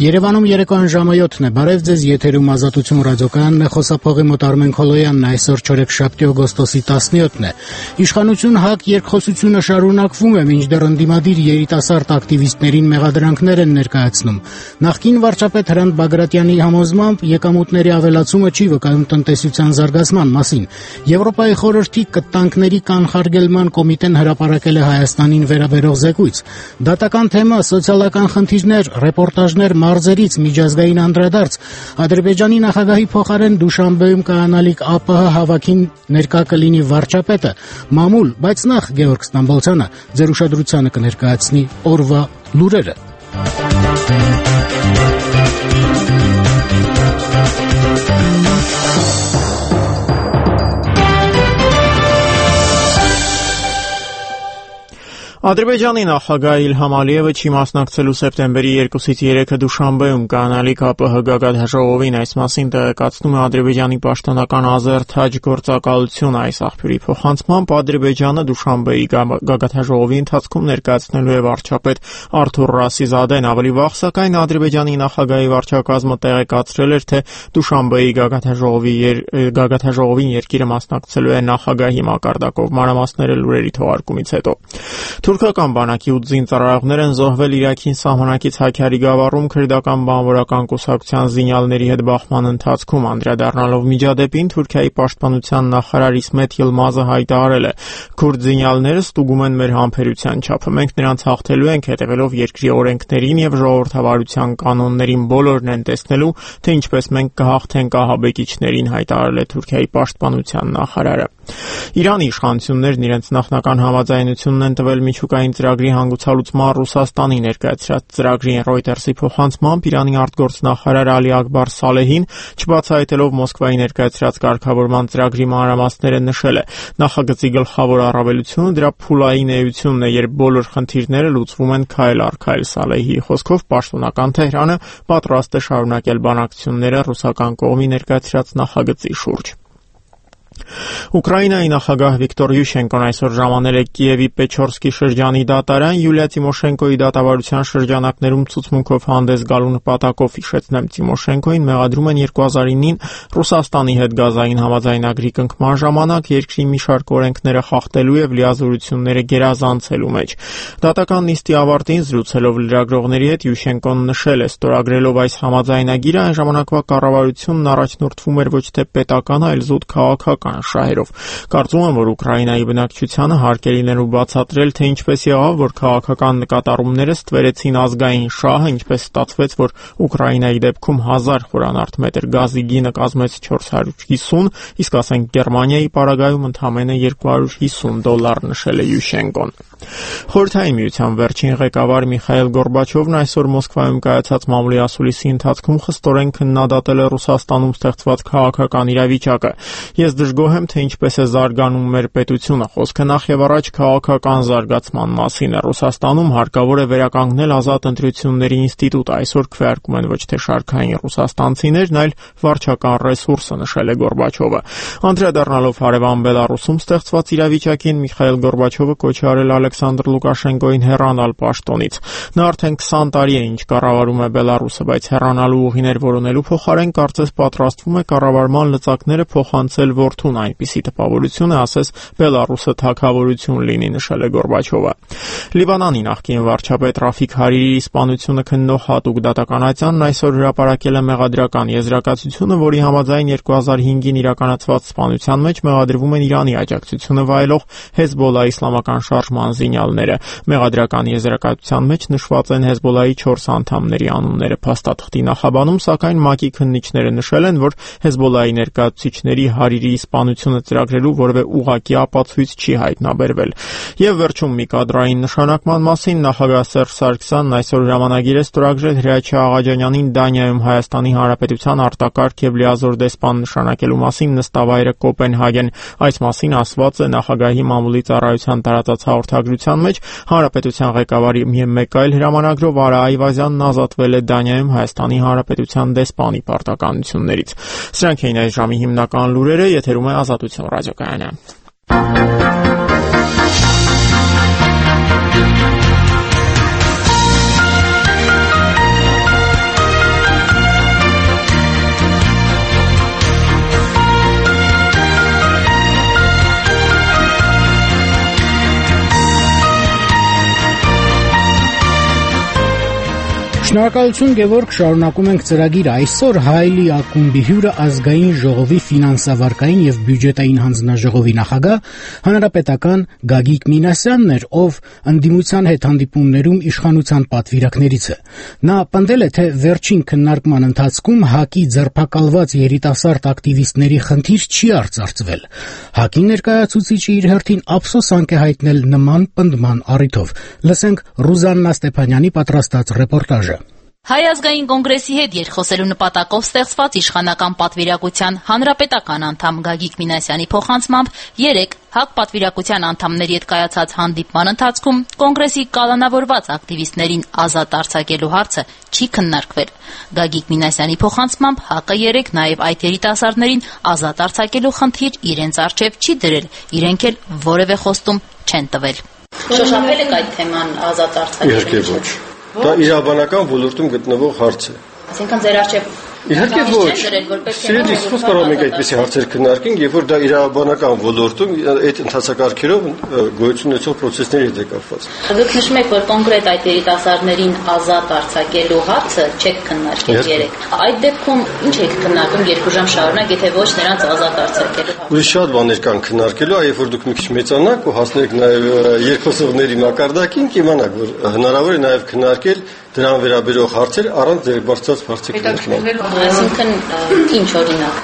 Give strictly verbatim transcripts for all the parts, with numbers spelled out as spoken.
Երևանում երեկոյան ժամը յոթն է, բարև ձեզ, եթերում Ազատություն ռադիոկայանն է, խոսափողի մոտ Արմեն Քոլոյանն, այսօր չորեքշաբթի օգոստոսի տասնյոթն է։ Իշխանություն ՀԱԿ երկխոսությունը շարունակվում է, մինչդեռ ընդդիմադիր երիտասարդ ակտիվիստներին մեղադրանքներ են ներկայացնում։ Նախկին վարչապետ Հրանտ Բագրատյանի համոզմամբ եկամուտների ավելացումը չի վկայում տնտեսության զարգացման մասին։ Եվրոպայի խորհրդի կտանքների կանխարգելման կոմիտեն հրապարակել է Հայաստանին վերաբերող զեկույց։ Դատական թեմա, սոցիալական խնդիրներ, ռեպորտաժներ մարզերից, միջազգային անդրադարձ։ Ադրբեջանի նախագահի փոխարեն Դուշանբեում կայանալիք ԱՊՀ հավաքին ներկա կլինի վարչապետը։ Մամուլ, բայց նախ Գեորգ Ստամբոլցյանը ձեր ուշադրությանը կներկայացնի օրվա լուրերը։ Ադրբեջանի նախագահ Իլհամ Ալիևը չի մասնակցելու սեպտեմբերի երկուսից երեքը Դուշանբեում կայանալիք ԱՊՀ գագաթնաժողովին, այս մասին տեղեկացնում է Ադրբեջանի պաշտոնական Ազերտ Հաջ գործակալությունը։ Այս աղբյուրի փոխանցմամբ Ադրբեջանը Դուշանբեի գագաթնաժողովի ընթացքում ներկայացնելու է վարչապետ Արթուր Ռասիզադեն։ Ավելի վաղ, սակայն, Ադրբեջանի նախագահի վարչակազմը տեղեկացրել էր, թե Դուշանբեի գագաթնաժողովի գագաթնաժողովին երկիրը մասնակցելու է նախագահի մակարդակով։ Մանրամասները լուրերի թողարկումից հետո։ Թուրքական բանակի ութ զինծառայողներ են զոհվել Իրաքին սահմանակից Հաքյարի գավառում քրդական բանվորական կուսակցության զինյալների հետ բախման ընթացքում։ Անդրադառնալով միջադեպին, Թուրքիայի պաշտպանության նախարար Իսմեթ Յիլմազը հայտարարել է. «Քուրդ զինյալները ստուգում են մեր համբերության չափը։ Մենք նրանց հաղթելու ենք հետևելով երկրի օրենքներին եւ ժողովրդավարության կանոններին։ Բոլորն են տեսնելու, թե ինչպես մենք կհաղթենք ահաբեկիչներին», հայտարարել է Թուրքիայի պաշտպանության նախարարը։ Իրանի իշխանություններն իրենց նախնական համաձայնությունն են տվել միջուկային ծրագրի հանգուցալուծման Ռուսաստանի ներկայացրած ծրագրին։ Ռոյտերսի փոխանցմամբ Իրանի արտգործնախարար Ալի Ակբար Սալեհին, չբացահայտելով Մոսկվայի ներկայացրած կարգավորման ծրագրի մանրամասները, նշել է. «Նախագծի գլխավոր առավելությունը դրա փուլային էությունն է, երբ բոլոր խնդիրները լուծվում են քայլ առ քայլ»։ Սալեհիի խոսքով պաշտոնական Թեհրանը պատրաստ է շարունակել բանակցությունները ռուսական կողմի ներկայացրած նախագծի շուրջ։ Ուկրաինայի նախագահ Վիկտոր Յուշենկոն այսօր ժամանել է Կիևի Պեչորսկի շրջանի դատարան։ Յուլիա Տիմոշենկոյի դատավարության շրջանակներում ցուցմունքով հանդես գալու նպատակով, հիշեցնեմ, Տիմոշենկոին մեղադրում են երկու հազար ինին Ռուսաստանի հետ գազային համաձայնագրի կնքման ժամանակ երկրի մի շարք օրենքները խախտելու եւ լիազորությունները գերազանցելու մեջ։ Դատական նիստի ավարտին զրուցելով լրագրողների հետ Յուշենկոն նշել է. «Ստորագրելով այս համաձայնագիրը, այն ժամանակվա կառավարությունն առաջնորդվում էր ոչ թե պետական, այլ զուտ քաղաքական շահերով։ Կարծում եմ, որ Ուկրաինայի բնակչությանը հարկ է լինելու բացատրել, թե ինչպես եղավ, որ քաղաքական նկատառումները ստվերեցին ազգային շահը, ինչպես ստացվեց, որ Ուկրաինայի դեպքում հազար խորանարդ մետր գազի գինը կազմեց չորս հարյուր հիսուն, իսկ ասենք Գերմանիայի պարագայում ընդամենը երկու հարյուր հիսուն դոլար», նշել է Յուշենկոն։ Խորհրդային միության վերջին ղեկավար Միխայիլ Գորբաչովն այսօր Մոսկվայում կայացած մամուլի ասուլիսի ընթացքում խստորեն քննադատել է Ռուսաստանում ստեղծված քաղաքական իրավիճակը։ «Ես դժգոհ եմ, թե ինչպես է զարգանում մեր պետությունը։ Խոսքը նախ եւ առաջ քաղաքական զարգացման մասին է։ Ռուսաստանում հարկավոր է վերականգնել ազատ ընտրությունների ինստիտուտը։ Այսօր քվեարկում են ոչ թե շարքային ռուսաստանցիներն, այլ վարչական ռեսուրսը», նշել է Գորբաչովը։ Անդրադառնալով հարևան Բելարուսում ստեղծված իրավիճակին, Միխայիլ Գորբաչովը կոչ է արել Ալեքսանդր Լուկաշենկոին հեռանալ պաշտոնից։ Նա արդեն քսան տարի է ինչ կառավարում է Բելարուսը, բայց հեռանալու ուղիներ որոնելու փոխարեն կարծես պատրաստվում է կառավարման լծակները փոխանցել որդուն, այնպիսի տպավորություն է, ասես Բելարուսը թագավորություն լինի, նշել է Գորբաչովը։ Լիբանանի նախկին վարչապետ Ռաֆիկ Հարիրիի սպանությունը քննող հատուկ դատականատյանն այսօր հրապարակել է մեղադրական եզրակացությունը, որի համաձայն երկու հազար հինգին իրականացված սպանության մեջ մեղադրվում են Իրանի աջակցությունը վայելող Հեզբոլլահ իսլամական շարժման զինյալները։ Մեղադրական եզրակացության մեջ նշված են Հեզբոլլահի չորս անդամների անունները։ Փաստաթղթի նախաբանում, սակայն, ՄԱԿ-ի քննիչները նշել են, որ Հեզբոլլահի ներկայացուցիչների Հարիրիի սպանությունը ծրագրելու որևէ ուղղակի ապացույց չի հայտնաբերվել։ Եվ վերջում մի կադրային նշանակման մասին նախագահ Սերժ Սարգսյանն այսօր հրամանագիր է ստորագրել Հրաչյա Աղաջանյանին Դանիայում Հայաստանի Հանրապետության արտակարգ եւ լիազոր դեսպան նշանակելու մասին նստավայրը Կոպենհագեն։ Այս մասին ասված է նախագահի մամուլի ծառայության տարածած հաղորդագրության մեջ։ Հանրապետության ղեկավարի մեկ այլ հրամանագրով Արա Այվազյանն ազատվել է Դանիայում Հայաստանի Հանրապետության դեսպանի պարտականություններից։ Սրանք էին այս ժամի հիմնական լուրերը, եթերում է Ազատություն ռադիոկայանը։ Շնորհակալություն Գևորգ, շարունակում ենք ծրագիր այսօր Հայլի ակումբի հյուրը ազգային ժողովի ֆինանսավարկային եւ բյուջետային հանձնաժողովի նախագահ հանրապետական Գագիկ Մինասյանն էր, ով ընդդիմության հետ հանդիպումներում իշխանության պատվիրակներից է։ Նա պնդել է, թե վերջին քննարկման ընթացքում ՀԱԿ-ի ձերբակալված երիտասարդ ակտիվիստների խնդիր չի արծարծվել։ ՀԱԿ-ի ներկայացուցիչը իր հերթին ափսոսանք է հայտնել նման պնդման առիթով։ Լսենք Ռուզաննա Ստեփանյանի պատրաստած ռեպորտաժը։ Հայ ազգային կոնգրեսի հետ երկխոսելու նպատակով ստեղծված իշխանական պատվիրակության հանրապետական անդամ Գագիկ Մինասյանի փոխանցմամբ երեկ ՀԱԿ պատվիրակության անդամների հետ կայացած հանդիպման ընթացքում կոնգրեսի կալանավորված ակտիվիստներին ազատ արձակելու հարցը չի քննարկվել։ Գագիկ Մինասյանի փոխանցմամբ ՀԱԿ-ը երեկ նաև այդ երիտասարդներին ազատ արձակելու խնդիր իրենց առջև չի դրել, իրենք էլ որևէ խոստում չեն տվել։ Շոշափել եք այդ թեման ազատ արձակելու։ Դա իրավաբանական ոլորտում գտնվող հարց է։ Այսինքն ձեր առջև Իհարկե ոչ։ Սիրելիս, ո՞նց կարող ենք այդպիսի հարցեր քննարկենք, երբ որ դա իրավաբանական ոլորտում այդ ընթացակարգերով գոյություն ունեցող process-ների հետ է կապված։ Դուք նշում եք, որ կոնկրետ այդ երիտասարդներին ազատ արձակելու հարցը չեք քննարկել երեկ։ Այդ դեպքում ինչ եք քննարկում երկու ժամ շարունակ, եթե ոչ նրանց ազատ արձակելու հարցը։ Ուրիշ շատ բաներ կան քննարկելու, այ երբ որ դուք մի քիչ մեծանաք ու հասնեք նաև երկխոսողների մակարդակին, կիմանաք, որ հնարավոր է նաև քննարկել դրան վերաբերող հարցեր առանց ձերբարձած հարցի քննարկման։ Այսինքն ինչ օրինակ։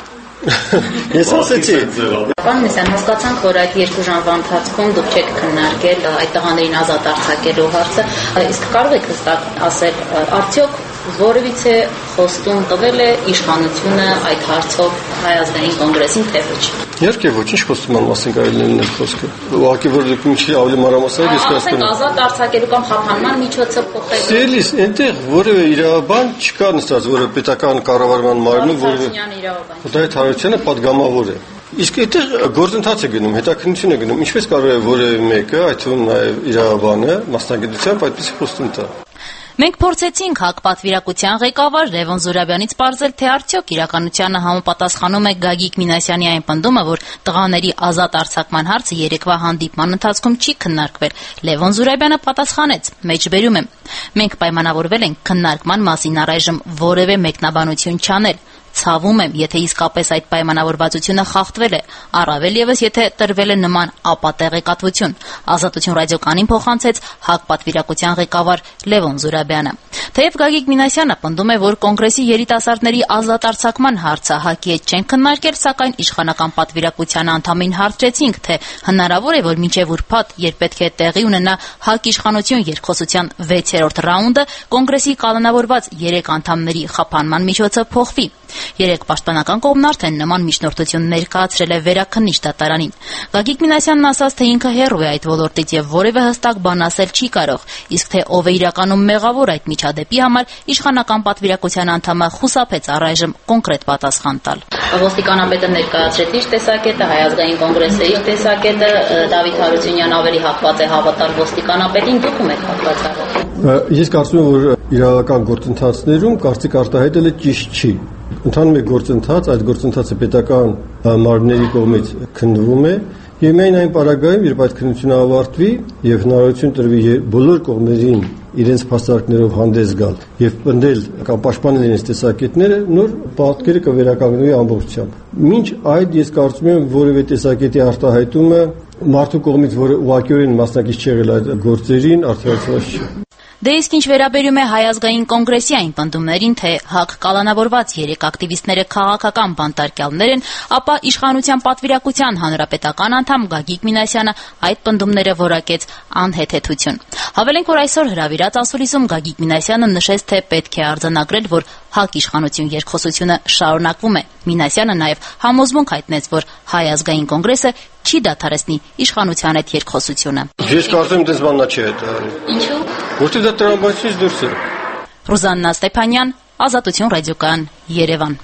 Ես ասեցի։ Պարոն Մեսյան, հասկացանք, որ այդ երկու ժամվա ընթացքում դուք չեք քննարկել այդ տղաներին ազատ արձակելու հարցը, իսկ կարող եք հստակ ասել, արդյոք որևիցե խոստում տվել է իշխանությունը այդ հարցով Հայ ազգային կոնգրեսին, թե ոչ։ Իհարկե ոչ, ինչ խոստման մասին կարելի է լինել խոսքը։ Ուղղակի որ դուք մի քիչ ավելի մանրամասնակ ես կասեմ։ Ազատ արձակելու կամ խափանման միջոցը փոխել։ Սիրելիս, այնտեղ որևէ իրավաբան չկա նստած, որը պետական կառավարման մարմնում որևէ դա այդ հարցը պատգամավոր է։ Իսկ այդտեղ գործընթաց է գնում, հետաքննություն է գնում, ինչպես կարող է որևէ մեկը, այդ թվում նաև իրավաբանը, մասնագիտությամբ այդպիսի խոստում տա։ Մենք փորձեցինք ՀԱԿ պատվիրակության ղեկավար Լևոն Զուրաբյանից պարզել, թե արդյոք իրականությանը համապատասխանում է Գագիկ Մինասյանի այն պնդումը, որ տղաների ազատ արձակման հարցը երեկվա հանդիպման ընթացքում չի քննարկվել։ Լևոն Զուրաբյանը պատասխանեց. «Մեջբերում եմ։ Մենք պայմանավորվել ենք քննարկման մասին առայժմ որևէ մեկնաբանություն չանել։ Ցավում եմ, եթե իսկապես այդ պայմանավորվածությունը խախտվել է, առավել ևս եթե տրվել է նման ապատեղեկատվություն», Ազատություն ռադիոկայանին փոխանցեց ՀԱԿ պատվիրակության ղեկավար Լևոն Զուրաբյանը։ Թեև Գագիկ Մինասյանը պնդում է, որ կոնգրեսի երիտասարդների ազատ արձակման հարցը ՀԱԿ-ի հետ չեն քննարկել, սակայն իշխանական պատվիրակության անդամին հարցրեցինք, թե հնարավոր է, որ մինչև ուրբաթ, երբ պետք է տեղի ունենա ՀԱԿ իշխանություն երկխոսության վեցերորդ ռաունդը, կոնգրեսի կալանավորված երեք անդամների խափանման միջոցը փոխվի։ Երեք պաշտպանական կողմն արդեն նման միջնորդություն ներկայացրել է վերաքննիչ դատարանին։ Գագիկ Մինասյանն ասաց, թե ինքը հեռու է այդ ոլորտից եւ որևէ հստակ բան ասել չի կարող, իսկ թե ով է իրականում մեղավոր այդ միջադեպի համար, իշխանական պատվիրակության անդամը խուսափեց առայժմ կոնկրետ պատասխան տալ։ Ոստիկանապետը ներկայացրեց իր տեսակետը, Հայ ազգային կոնգրեսը իր տեսակետը, Դավիթ Հարությունյանն ավելի հակված է հավատալ ոստիկանապետին, դուք ում եք հակված։ Ես կարծում եմ, որ իրավական գործընթացներում կարծիք արտահայտելը ճիշտ չի։ Ընթանում է գործընթաց, այդ գործընթացը պետական մարմինների կողմից քննվում է եւ միայն այն պարագայում, երբ այդ քննությունը ավարտվի եւ հնարավորություն տրվի բոլոր կողմերին իրենց փաստարկներով հանդես գալ եւ պնդել կամ պաշտպանել իրենց տեսակետները, նոր պատկերը կվերականգնվի ամբողջությամբ։ Մինչ այդ ես կարծում եմ, որևէ տեսակետի արտահայտումը մարդու կողմից, որը ուղղակիորեն մասնակից չի եղել այդ գործերին, արդարացված չի։ Դե իսկ ինչ վերաբերում է Հայ ազգային կոնգրեսի այն պնդումներին, թե ՀԱԿ կալանավորված երեք ակտիվիստները քաղաքական բանտարկյալներ են, ապա իշխանության պատվիրակության հանրապետական անդամ Գագիկ Մինասյանը այդ պնդումները որակեց անհեթեթություն։ Հավելենք, որ այսօր հրավիրած ասուլիսում Գագիկ Մինասյանը նշեց, թե պետք է արձանագրել, որ ՀԱԿ իշխանություն երկխոսությունը շարունակվում է։ Մինասյանը նաև համոզմունք հայտնեց, որ Հայ ազգային կոնգրեսը չի դադարեցնի իշխանության հետ երկխոսությունը։ Ես կարծում եմ, դες բաննա չի հետարի։ Ինչու՞։ Որտե՞ղ դա տրամաբանությունից դուրս է։ Ռուզաննա Ստեփանյան, Ազատություն ռադիոկայան, Երևան։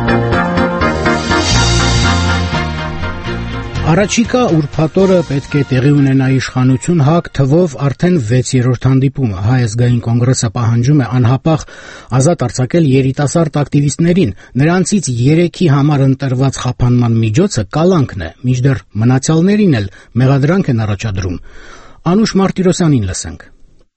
Առաջիկա ուրբաթ օրը պետք է տեղի ունենա իշխանություն ՀԱԿ թվով արդեն վեցերորդ հանդիպումը։ Հայ ազգային կոնգրեսը պահանջում է անհապաղ ազատ արձակել երիտասարդ ակտիվիստներին։ Նրանցից երեքի համար ընտրված խափանման միջոցը կալանքն է, մինչդեռ մնացյալներին էլ մեղադրանք են առաջադրում։ Անուշ Մարտիրոսյանին լսենք։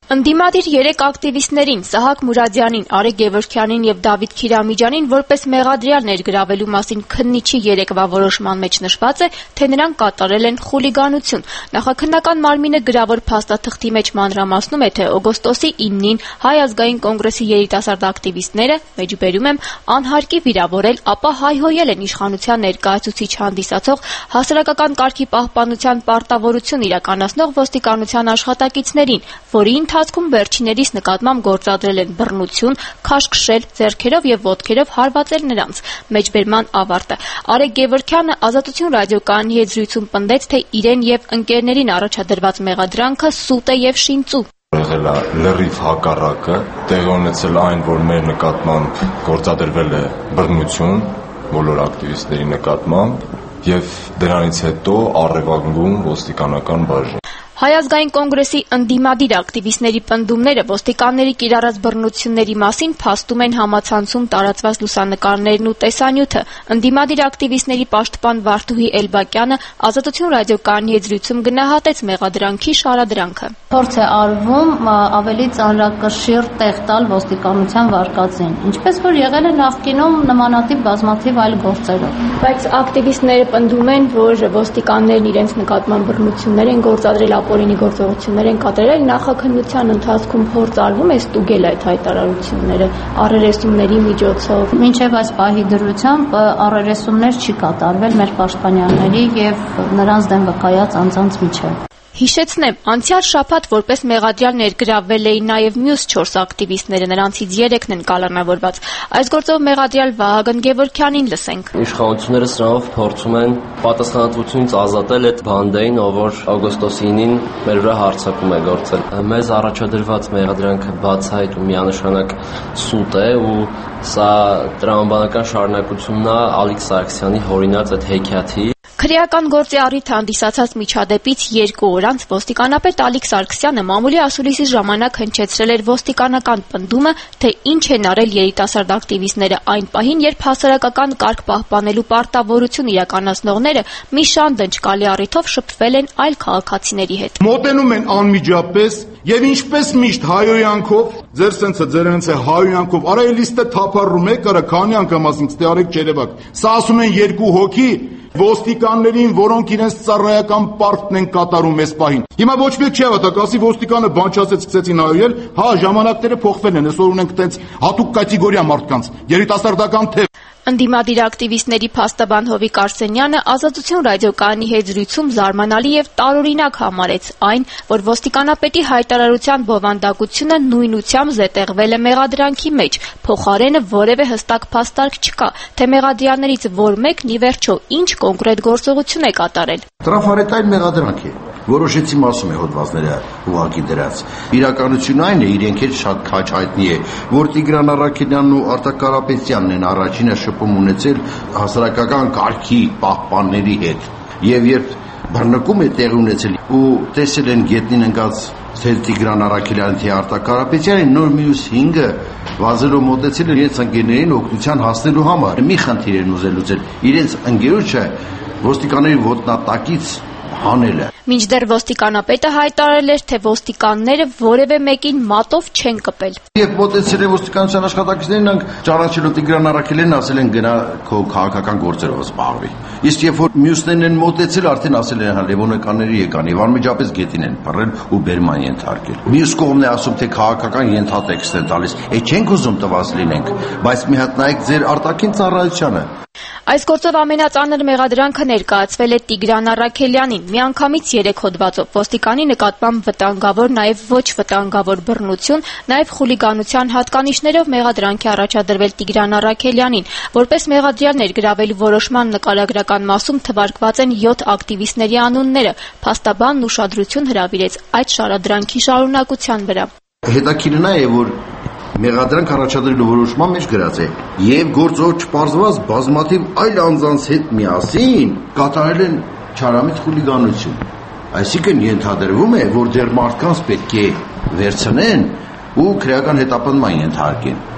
Ընդդիմադիր երեք ակտիվիստներին՝ Սահակ Մուրադյանին, Արեգ Գևորգյանին եւ Դավիթ Քիրամիջանին որպես մեղադրյալ ներգրավելու մասին քննիչի երեկվա որոշման մեջ նշված է, թե նրանք կատարել են խուլիգանություն։ Նախաքննական մարմինը գրավոր փաստաթղթի մեջ մանրամասնում է, թե օգոստոսի իննին Հայ ազգային կոնգրեսի երիտասարդ ակտիվիստները, մեջբերում եմ, անհարկի վիրավորել, ապա հայհոյել են իշխանության ներկայացուցիչ հանդիսացող հասարակական կարգի պահպանության պարտավորություն իրականացնող ոստիկանության աշխատակիցներին, որի ընթացքում վերջիներիս նկատմամբ գործադրել են բռնություն, քաշքշել, ձեռքերով եւ ոտքերով հարվածել նրանց։ Մեջբերման ավարտը։ Արեգ Գևորգյանը Ազատություն ռադիոկայանի հետ զրույցում պնդեց, թե իրեն եւ ընկերներին առաջադրված մեղադրանքը սուտ է եւ շինծու։ Եղել է լրիվ հակառակը, տեղի ունեցել այն, որ մեր նկատմամբ գործադրվել է բռնություն բոլոր ակտիվիստների նկատմամբ եւ դրանից հետո առևանգում ոստիկանական բաժին։ Հայ ազգային կոնգրեսի ընդդիմադիր ակտիվիստների պնդումները ոստիկանների կիրառած բռնությունների մասին փաստում են համացանցում տարածված լուսանկարներն ու տեսանյութը։ Ընդդիմադիր ակտիվիստների պաշտպան Վարդուհի Էլբակյանը Ազատություն ռադիոկայանի հետ զրույցում գնահատեց մեղադրանքի շարադրանքը։ Փորձ է արվում ավելի ծանրակշիռ տեղ տալ ոստիկանության վարկածին, ինչպես որ եղել է նախկինում նմանատիպ բազմաթիվ այլ գործերով։ Բայց ակտիվիստները պնդում են, որ ոստիկաններն իրենց նկատմամբ բռնություններ են գործադրել, ապօրինի գործողություններ են կատարել, նախաքննության ընթացքում փորձ արվում է ստուգել այդ հայտարարությունները առերեսումների միջոցով։ Մինչև այս պահի դրությամբ առերեսումներ չի կատարվել մեր պաշտպանյանների եւ նրանց դեմ վկայած անձանց միջև։ Հիշեցնեմ, անցյալ շաբաթ որպես մեղադրյալ ներգրավվել էին նաև մյուս չորս ակտիվիստները, նրանցից երեքն են կալանավորված։ Այս գործով մեղադրյալ Վահագն Գևորգյանին լսենք։ Իշխանությունները սրանով փորձում են պատասխանատվությունից ազատել այդ բանդային, ով որ օգոստոսի ինին մեր վրա հարձակում է գործել։ Մեզ առաջադրված մեղադրանքը բացահայտ ու միանշանակ սուտ է ու սա տրամաբանական շարունակությունն է Ալիկ Սարգսյանի հորինած այդ հեքիաթի։ Քրեական գործի առիթ հանդիսացած միջադեպից երկու օր անց ոստիկանապետ Ալիկ Սարգսյանը մամուլի ասուլիսի ժամանակ հնչեցրել էր ոստիկանական պնդումը, թե ինչ են արել երիտասարդ ակտիվիստները այն պահին, երբ հասարակական կարգ պահպանելու պարտավորություն իրականացնողները մի շան դնչկալի առիթով շփվել են այլ քաղաքացիների հետ։ Մոտենում են անմիջապես եւ ինչպես միշտ հայոյանքով, ձեր սենցը ձեր ընց է հայոյանքով, արա լիստը թափառում եք, արա քանի անգամ ասենք, ստե արեք ջերևակ։ Սա ասում են երկու հոգի ոստիկաններին, որոնք իրենց ծառայական պարտքն են կատարում այս պահին։ Հիմա ոչ մեկ չի հավատա, ասի ոստիկանը բան չասեց, սկսեցին հայոյել, հա, ժամանակները փոխվել են, այսօր ունենք տենց հատուկ կատեգորիա մարդկանց, երիտասարդական թեւ։ Ընդդիմադիր ակտիվիստների փաստաբան Հովիկ Արսենյանը Ազատություն ռադիոկայանի հետ զրույցում զարմանալի եւ տարօրինակ համարեց այն, որ ոստիկանապետի հայտարարության բովանդակությունը նույնությամբ զետեղվել է մեղադրանքի մեջ, փոխարենը որևէ հստակ փաստարկ չկա, թե մեղադրյալներից որ մեկն ի վերջո ինչ կոնկրետ գործողություն է կատարել։ Տրաֆարետային մեղադրանք է։ Որոշեցի մասում է հոդվածները ուղղակի դրած։ Իրականությունն այն է, իրենք էլ շատ քաջ հայտնի է, որ Տիգրան Առաքելյանն ու Արտակ Կարապետյանն են առաջինը շփում ունեցել հասարակական կարգի պահպանների հետ։ Եվ երբ բռնկում է տեղի ունեցել ու տեսել են գետնին ընկած թե Տիգրան Առաքելյանն թե Արտակ Կարապետյանն, նոր մյուս հինգը վազելով մոտեցել են իրենց ընկերներին օգնության հասնելու համար։ Մի խնդիր են ուզել լուծել։ Իրենց ընկերոջը ոստիկանների ոտնատակից հանելը։ Մինչդեռ ոստիկանապետը հայտարարել էր, թե ոստիկանները որևէ մեկին մատով չեն կպել։ Երբ մոտեցել են ոստիկանության աշխատակիցներին, նրանք ճանաչելով Տիգրան Առաքելյանին ասել են գնա քո քաղաքական գործերով զբաղվի։ Իսկ երբ որ մյուսներն են մոտեցել, արդեն ասել են հա լևոնականների եկան եւ անմիջապես գետին են փռել ու բերման ենթարկել։ Մյուս կողմն է ասում, թե քաղաքական ենթատեքստ են տալիս։ Է չենք ուզում տված լինենք, բայց մի հատ նայեք ձեր արտաքին ծառայությանը։ Այս գործով ամենածանր մեղադրանքը ներկայացվել է Տիգրան Առաքելյանին։ Միանգամից երեք հոդվածով ոստիկանի նկատմամբ վտանգավոր, նաև ոչ վտանգավոր բռնություն, նաև խուլիգանության հատկանիշներով մեղադրանքի առաջադրվել Տիգրան Առաքելյանին։ Որպես մեղադրյալ ներգրավելու որոշման նկարագրական մասում թվարկված են յոթ ակտիվիստների անունները։ Փաստաբանն ուշադրություն հրավիրեց այդ շարադրանքի շարունակության վրա։ Հետաքրքիրն է, որ մեղադրանք առաջադրելու որոշման մեջ գրած է եւ գործով չպարզված բազմաթիվ այլ անձանց հետ միասին կատարել են չարամիտ խուլիգանություն։ Այսինքն ենթադրվում է, որ դեռ մարդկանց պետք է վերցնեն ու քրեական հետապնդման ենթարկեն։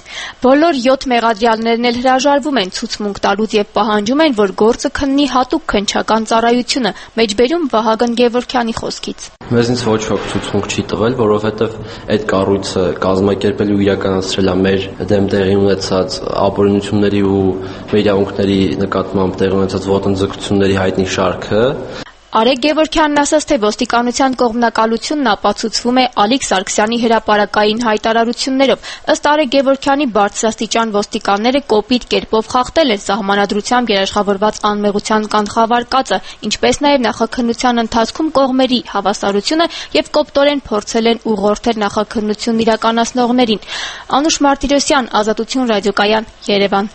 Բոլոր յոթ մեղադրյալներն էլ հրաժարվում են ցուցմունք տալուց եւ պահանջում են, որ գործը քննի հատուկ քննչական ծառայությունը, մեջբերում Վահագն Գևորգյանի խոսքից։ Մեզնից ոչ ոք ցուցմունք չի տվել, որովհետեւ այդ կառույցը կազմակերպել ու իրականացրել է մեր դեմ տեղի ունեցած ապօրինությունների ու մեր իրավունքների նկատմամբ տեղի ունեցած ոտնձգությունների հայտնի շարքը։ Արեգ Գևորգյանն ասաց, թե ոստիկանության կողմնակալությունն ապացուցվում է Ալիկ Սարգսյանի հրապարակային հայտարարություններով։ Ըստ Արեգ Գևորգյանի բարձրաստիճան ոստիկանները կոպիտ կերպով խախտել են սահմանադրությամբ երաշխավորված անմեղության կանխավարկածը, ինչպես նաև նախաքննության ընթացքում կողմերի հավասարությունը եւ կոպտորեն փորձել են ուղղորդել նախաքննությունն իրականացնողներին։ Անուշ Մարտիրոսյան, Ազատություն ռադիոկայան, Երևան։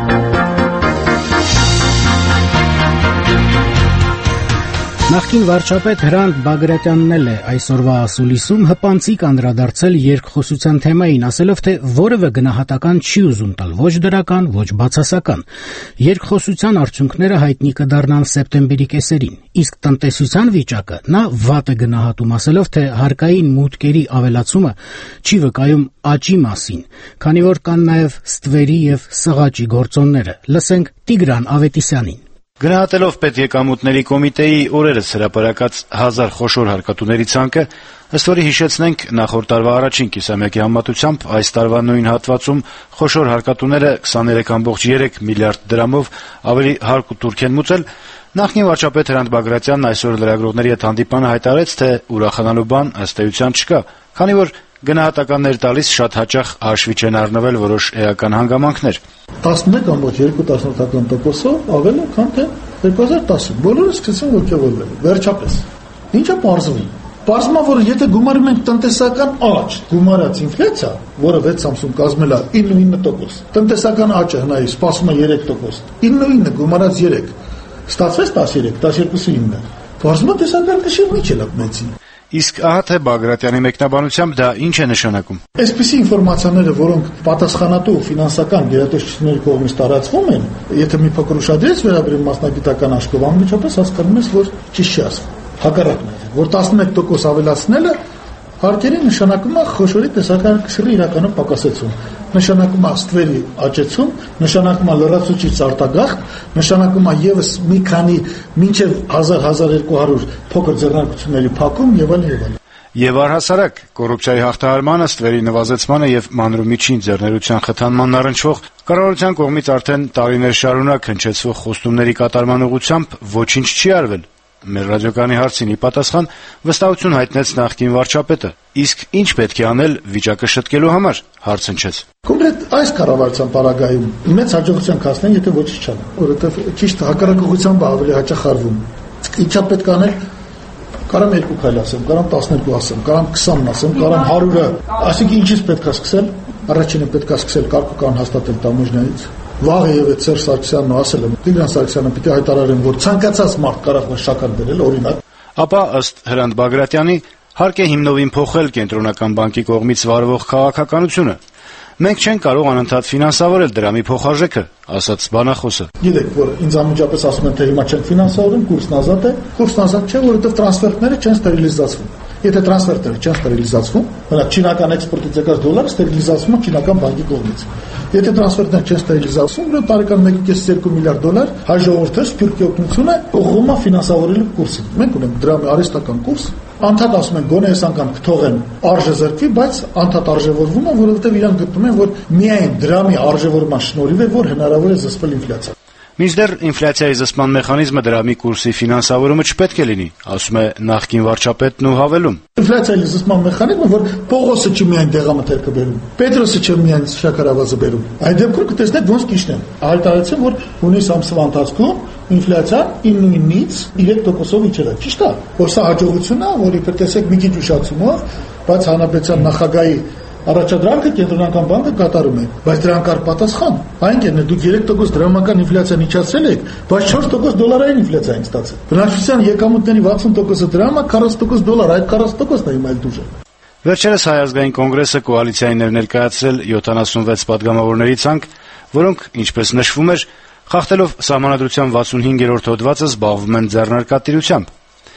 Նախկին վարչապետ Հրանտ Բագրատյանն էլ է այսօրվա ասուլիսում հպանցիկ անդրադարձել երկխոսության թեմային, ասելով, թե որևէ գնահատական չի ուզում տալ ոչ դրական, ոչ բացասական։ Երկխոսության արդյունքները հայտնի կդառնան սեպտեմբերի կեսերին, իսկ տնտեսության վիճակը նա վատ է գնահատում, ասելով, թե հարկային մուտքերի ավելացումը չի վկայում աճի մասին, քանի որ կան նաև ստվերի եւ սղաճի գործոնները։ Լսենք Տիգրան Ավետիսյանին։ Գնահատելով պետեկամուտների կոմիտեի օրերս հրապարակած հազար խոշոր հարկատուների ցանկը, ըստ որի հիշեցնենք նախորդ տարվա առաջին կիսամյակի համեմատությամբ այս տարվա նույն հատվածում խոշոր հարկատուները քսաներեք կόμma երեք միլիարդ դրամով ավելի հարկ ու տուրք են մուծել, նախկին վարչապետ Հրանտ Բագրատյանն այսօր լրագրողների հետ հանդիպանը հայտարարեց, թե ուրախանալու բան ըստ էության չկա, քանի որ գնահատականներ տալիս շատ հաճախ հաշվի չեն առնվել որոշ էական հանգամանքներ։ տասնմեկ կόμma երկու տոկոսով ավելի, քան թե երկու հազար տասը։ Բոլորը սկսեցին ոգևորվել։ Վերջապես, ինչը պարզվում։ Պարզվում է, որ եթե գումարում ենք տնտեսական աճ, գումարած ինֆլյացիա, որը վեց ամսում կազմել է իննուինը տոկոս, տնտեսական աճը հնայի սպասում է երեք տոկոս, իննուինը գումարած երեք, ստացվեց տասներեք, տասներկուսը ինը։ Պարզվում է տեսական կշիռ չի լապնեցին։ Իսկ ահա թե Բագրատյանի մեկնաբանությամբ դա ինչ է նշանակում։ Այսպիսի ինֆորմացիաները, որոնք պատասխանատու ֆինանսական գերատեսչությունների կողմից տարածվում են, եթե մի փոքր ուշադրես վերաբերում մասնագիտական աշխով, անմիջապես հասկանում ես, որ ճիշտ չի ասվում։ Հակառակն է, որ տասնմեկ տոկոս ավելացնելը հարկերի նշանակում է խոշորի տեսական կշռի իրականում պակասեցում, նշանակում է ստվերի աճեցում, նշանակում է լրացուցիչ արտագաղթ, նշանակում է եւս մի քանի մինչեւ հազար հազար երկու հարյուր փոքր ձեռնարկությունների փակում եւ այլն եւ այլն։ Եվ առհասարակ կոռուպցիայի հաղթահարմանը, ստվերի նվազեցմանը եւ մանրումիջին ձեռներության խթանման առնչվող կառավարության կողմից արդեն տարիներ շարունակ հնչեցվող խոստումների կատարման ուղղությամբ ոչինչ չի արվել։ Մեր ռադիոկայանի հարցին ի պատասխան վստահություն հայտնեց նախկին վարչապետը։ Իսկ ինչ պետք է անել վիճակը շտկելու համար, հարց հնչեց։ Կոնկրետ այս կառավարության պարագայում մեծ հաջողության կհասնեն, եթե ոչինչ չանեն, որովհետեւ ճիշտ հակառակողությամբ ավելի հաճախ արվում։ Ինչա պետք անել։ Կարամ երկու քայլ ասեմ, կարամ տասներկու ասեմ, կարամ քսանն ասեմ, կարամ հարյուրը։ Այսինքն ինչից պետք է սկսել։ Առաջինը պետք է սկսել կարգուկան հաստատել Տամոժնայից։ Վաղը եւ այդ Սերժ Սարգսյանն ասել եմ, Տիգրան Սարգսյանը պիտի հայտարարեն, որ ցանկացած մարդ կարող է շաքար դրել, օրինակ։ Ապա ըստ Հրանտ Բագրատյանի հարկ է հիմնովին փոխել կենտրոնական բանկի կողմից վարվող քաղաքականությունը։ Մենք չենք կարող անընդհատ ֆինանսավորել դրամի փոխարժեքը, ասաց բանախոսը։ Գիտեք, որ ինձ անմիջապես ասում են, թե հիմա չենք ֆինանսավորում, կուրսն ազատ է, կուրսն ազատ չէ, որովհետեւ տրանսֆերտները չեն ստերիլիզացվում։ Եթե տրանսֆերտերը չեն ստերիլիզացվում, հենց չինական էքսպորտից եկած դոլարը ստերիլիզացվում է չինական բանկի կողմից։ Եթե տրանսֆերտները չեն ստերիլիզացվում, ուրեմն տարեկան մեկ կես երկու միլիարդ դոլար հայ ժողովրդը սփյուռքի օգնությունը ուղղում է ֆինանսավորելու կուրսին։ Մենք ունենք դրամի արհեստական կուրս, անդադ ասում են գոնե այս անգամ կթողեն արժե զրկվի, բայց անդադ արժևորվում է, որովհետև իրանք գտնում են, որ միայն դրամի արժևորման շնորհիվ է, որ հնարավոր է զսպել ինֆլյացիան։ Մինչդեռ ինֆլյացիայի զսպման մեխանիզմը դրամի կուրսի ֆինանսավորումը չպետք է լինի, ասում է նախկին վարչապետն ու հավելում։ Ինֆլյացիայի զսպման մեխանիզմը, որ Պողոսը չի միայն դեղամթերքը բերում, Պետրոսը չի միայն շաքարավազը բերում, այդ դեպքում կտեսնեք ոնց ճիշտ են։ Հայտարարեցին, որ հունիս ամսվա ընթացքում ինֆլյացիան իննուինից երեք տոկոսով իջել է։ Ճիշտ է, որ սա հաջողություն է, որ իբր տեսեք մի քիչ ուշացումով, բայց հանրապետության նախագահի առաջադրանքը կենտրոնական բանկը կատարում է, բայց դրան կար պատասխան։ Այն կերն է, դուք երեք տոկոս դրամական ինֆլյացիան իջացրել եք, բայց չորս տոկոս դոլարային ինֆլյացիա ենք ստացել։ Բնակչության եկամուտների վաթսուն տոկոսը դրամա, քառասուն տոկոս դոլար, այդ քառասուն տոկոսն է հիմա էլ դուժը։ Վերջերս Հայ ազգային կոնգրեսը կոալիցիային էր ներկայացրել յոթանասունվեց պատգամավորների ցանկ, որոնք, ինչպես նշվում էր, խախտելով Սահմանադրության վաթսունհինգերորդ հոդվածը զբաղվում են ձեռնարկատիրությամբ։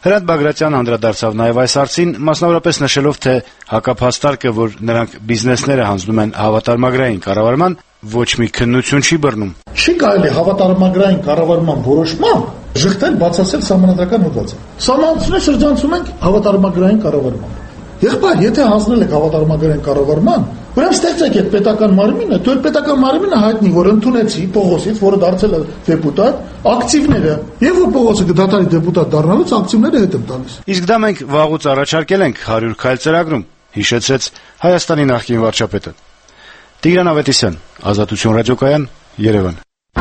Հրանտ Բագրատյանը անդրադարձավ նաև այս հարցին, մասնավորապես նշելով, թե հակափաստարկը, որ նրանք բիզնեսները հանձնում են հավատարմագրային կառավարման, ոչ մի քննություն չի բռնում։ Չի կարելի հավատարմագրային կառավարման որոշմամբ ժխտել բացասել սահմանադրական հոդվածը։ Սահմանությունը շրջանցում ենք հավատարմագրային կառավարմամբ։ Եղբայր, եթե հանձնել եք հավատարմագրային կառավարման, ուրեմն ստեղծեք այդ պետական մարմինը, դու այդ պետական մարմինը հայտնի, որ ընդունեցի Պողոսից, որը դարձել է դեպուտատ, ակտիվները, եւ որ Պողոսը դատարանի դեպուտատ դառնալուց ակտիվները հետ եմ տալիս։ Իսկ դա մենք վաղուց առաջարկել ենք հարյուր քայլ ծրագրում, հիշեցրեց Հայաստանի նախկին վարչապետը։ Տիգրան Ավետիսյան, Ազատություն ռադիոկայան, Երևան։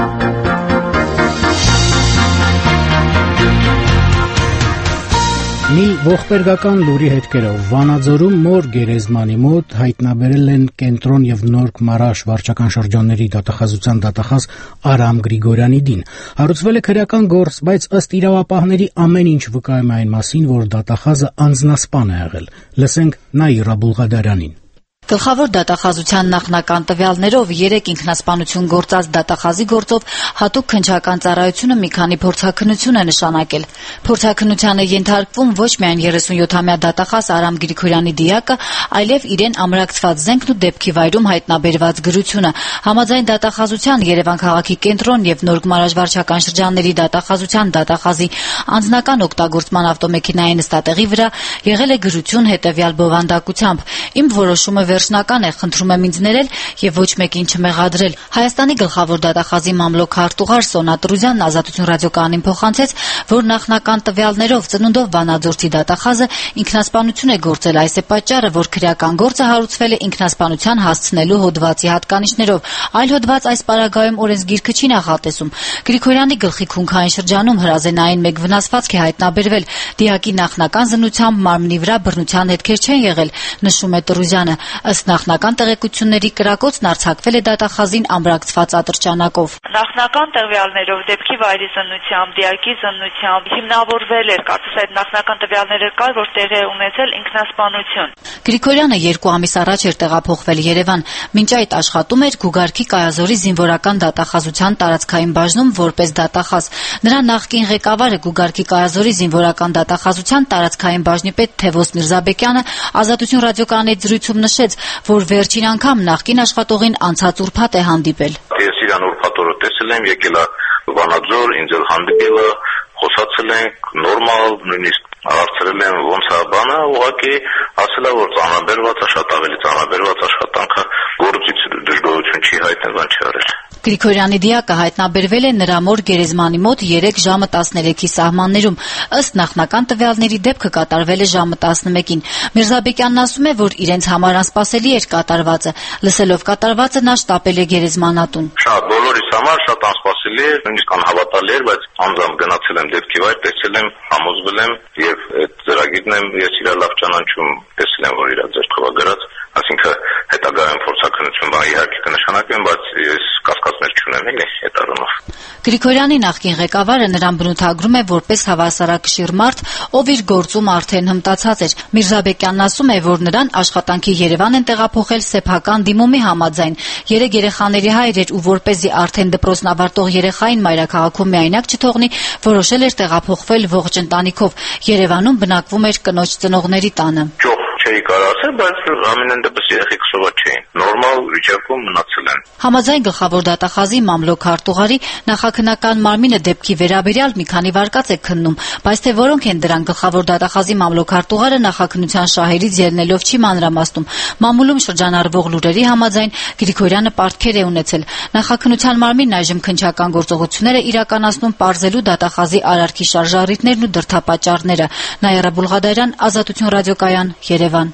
Մի ողբերգական լուրի հետքերով Վանաձորում Մոր գերեզմանի մոտ հայտնաբերել են Կենտրոն եւ Նորք Մարաշ վարչական շրջանների դատախազության դատախազ Արամ Գրիգորյանի դին։ Հարուցվել է քրեական գործ, բայց ըստ իրավապահների ամեն ինչ վկայում է այն մասին, որ դատախազը անձնասպան է եղել։ Լսենք Նաիրա Բուլղադարյանին։ Գլխավոր դատախազության նախնական տվյալներով երեք ինքնասպանություն գործած դատախազի գործով հատուկ քննչական ծառայությունը մի քանի փորձաքննություն է նշանակել։ Փորձաքննությանը ենթարկվում ոչ միայն երեսունյոթամյա դատախազ Արամ Գրիգորյանի դիակը, այլև իրեն ամրակցված զենքն ու դեպքի վայրում հայտնաբերված գրությունը։ Համաձայն դատախազության Երևան քաղաքի կենտրոն եւ Նորք Մարաշ վարչական շրջանների դատախազության դատախազի անձնական օգտագործման ավտոմեքենայի նստատեղի վրա եղել է գրություն հետեւյալ բովանդակությամբ. «Իմ որոշումը վերջնական է, խնդրում եմ ինձ ներել եւ ոչ մեկին չմեղադրել»։ Հայաստանի գլխավոր դատախազի մամլոք քարտուղար Սոնա Տրուզյանն Ազատություն ռադիոկայանին փոխանցեց, որ նախնական տվյալներով ծնունդով Վանաձորցի դատախազը ինքնասպանություն է գործել, այս է պատճառը, որ քրեական գործը հարուցվել է ինքնասպանության հասցնելու հոդվածի հատկանիշներով, այլ հոդված այս պարագայում օրենսգիրքը չի նախատեսում։ Գրիգորյանի գլխի քունքային շրջանում հրազենային մեկ վնասվածք է հայտնաբերվել, դիակի նախնական զննությամբ մարմնի վրա բռնության հետքեր չեն եղել, նշում է Տրուզյանը։ Ըստ նախնական տեղեկությունների կրակոցն արձակվել է դատախազին ամրակցված ատրճանակով։ Նախնական տվյալներով դեպքի վայրի զննությամբ, դիակի զննությամբ հիմնավորվել էր, կարծես այդ նախնական տվյալները կար, որ տեղի է ունեցել ինքնասպանություն։ Գրիգորյանը երկու ամիս առաջ էր տեղափոխվել Երևան, մինչ այդ աշխատում էր Գուգարքի Կայազորի զինվորական դատախազության տարածքային բաժնում որպես դատախազ։ Նրա նախկին ղեկավարը Գուգարքի Կայազորի զինվորական դատախազության տարածքային բաժնի պետ Թևոս Միրզաբեկյանը Ազատություն ռադիոկայանի զրույցում նշեց, որ վերջին անգամ նախկին աշխատողին անցած ուրբաթ է հանդիպել։ Ես իրան ուրբաթ օրը տեսել եմ, եկել է Վանաձոր, ինձ էլ հանդիպել է, խոսացել ենք նորմալ, նույնիսկ հարցրել եմ ոնց է բանը, ուղղակի ասել է, որ ծանրաբերված է, շատ ավելի ծանրաբերված աշխատանքը, գործից դժգոհություն չի հայտնել, բան չի արել։ Գրիգորյանի դիակը հայտնաբերվել է նրա մոր գերեզմանի մոտ երեք ժամը տասներեքի սահմաններում։ Ըստ նախնական տվյալների դեպքը կատարվել է ժամը տասնմեկին։ Միրզաբեկյանն ասում է, որ իրենց համար անսպասելի էր կատարվածը։ Լսելով կատարվածը նա շտապել է գերեզմանատուն։ Շատ բոլորիս համար շատ անսպասելի էր, նույնիսկ անհավատալի էր, բայց անձամբ գնացել եմ դեպքի վայր, տեսել եմ, համոզվել եմ եւ այդ ծրագիրն եմ ես իր լավ ճանաչում, տեսել եմ, որ իր ձեռքով է գրած, այսինքն հետագայում փորձաքննություն բան իհարկե կնշանակվեն, բայց ես կասկածներ չունեմ էլի այդ առումով։ Գրիգորյանի նախկին ղեկավարը նրան բնութագրում է որպես հավասարակշիռ մարդ, ով իր գործում արդեն հմտացած էր։ Միրզաբեկյանն ասում է, որ նրան աշխատանքի Երևան են տեղափոխել սեփական դիմումի համաձայն։ Երեք երեխաների հայր էր ու որպեսզի արդեն դպրոցն ավարտող երեխային մայրաքաղաքում միայնակ չթողնի, որոշել էր տեղափոխվել ողջ ընտանիքով։ Երևանում բնակվում էր կնոջ ծնողների տանը։ Չէի կարող ասել, բայց ամենայն դեպս երեխեք սովոր չէին։ Նորմալ վիճակում մնացել են։ Համաձայն գլխավոր դատախազի մամլոք քարտուղարի նախաքննական մարմինը դեպքի վերաբերյալ մի քանի վարկած է քննում, բայց թե որոնք են դրանք գլխավոր դատախազի մամլոք քարտուղարը նախաքննության շահերից ելնելով չի մանրամասնում։ Մամուլում շրջանառվող լուրերի համաձայն Գրիգորյանը պարտքեր է ունեցել։ Նախաքննության մարմինն այժմ քննչական գործողություններ է իրականացնում պարզելու դատախազի արարքի շարժառիթներն ու դրդապատճառները։ Նաիրա Բուլղադարյան, Ազատություն ռադիոկայան, Երևան։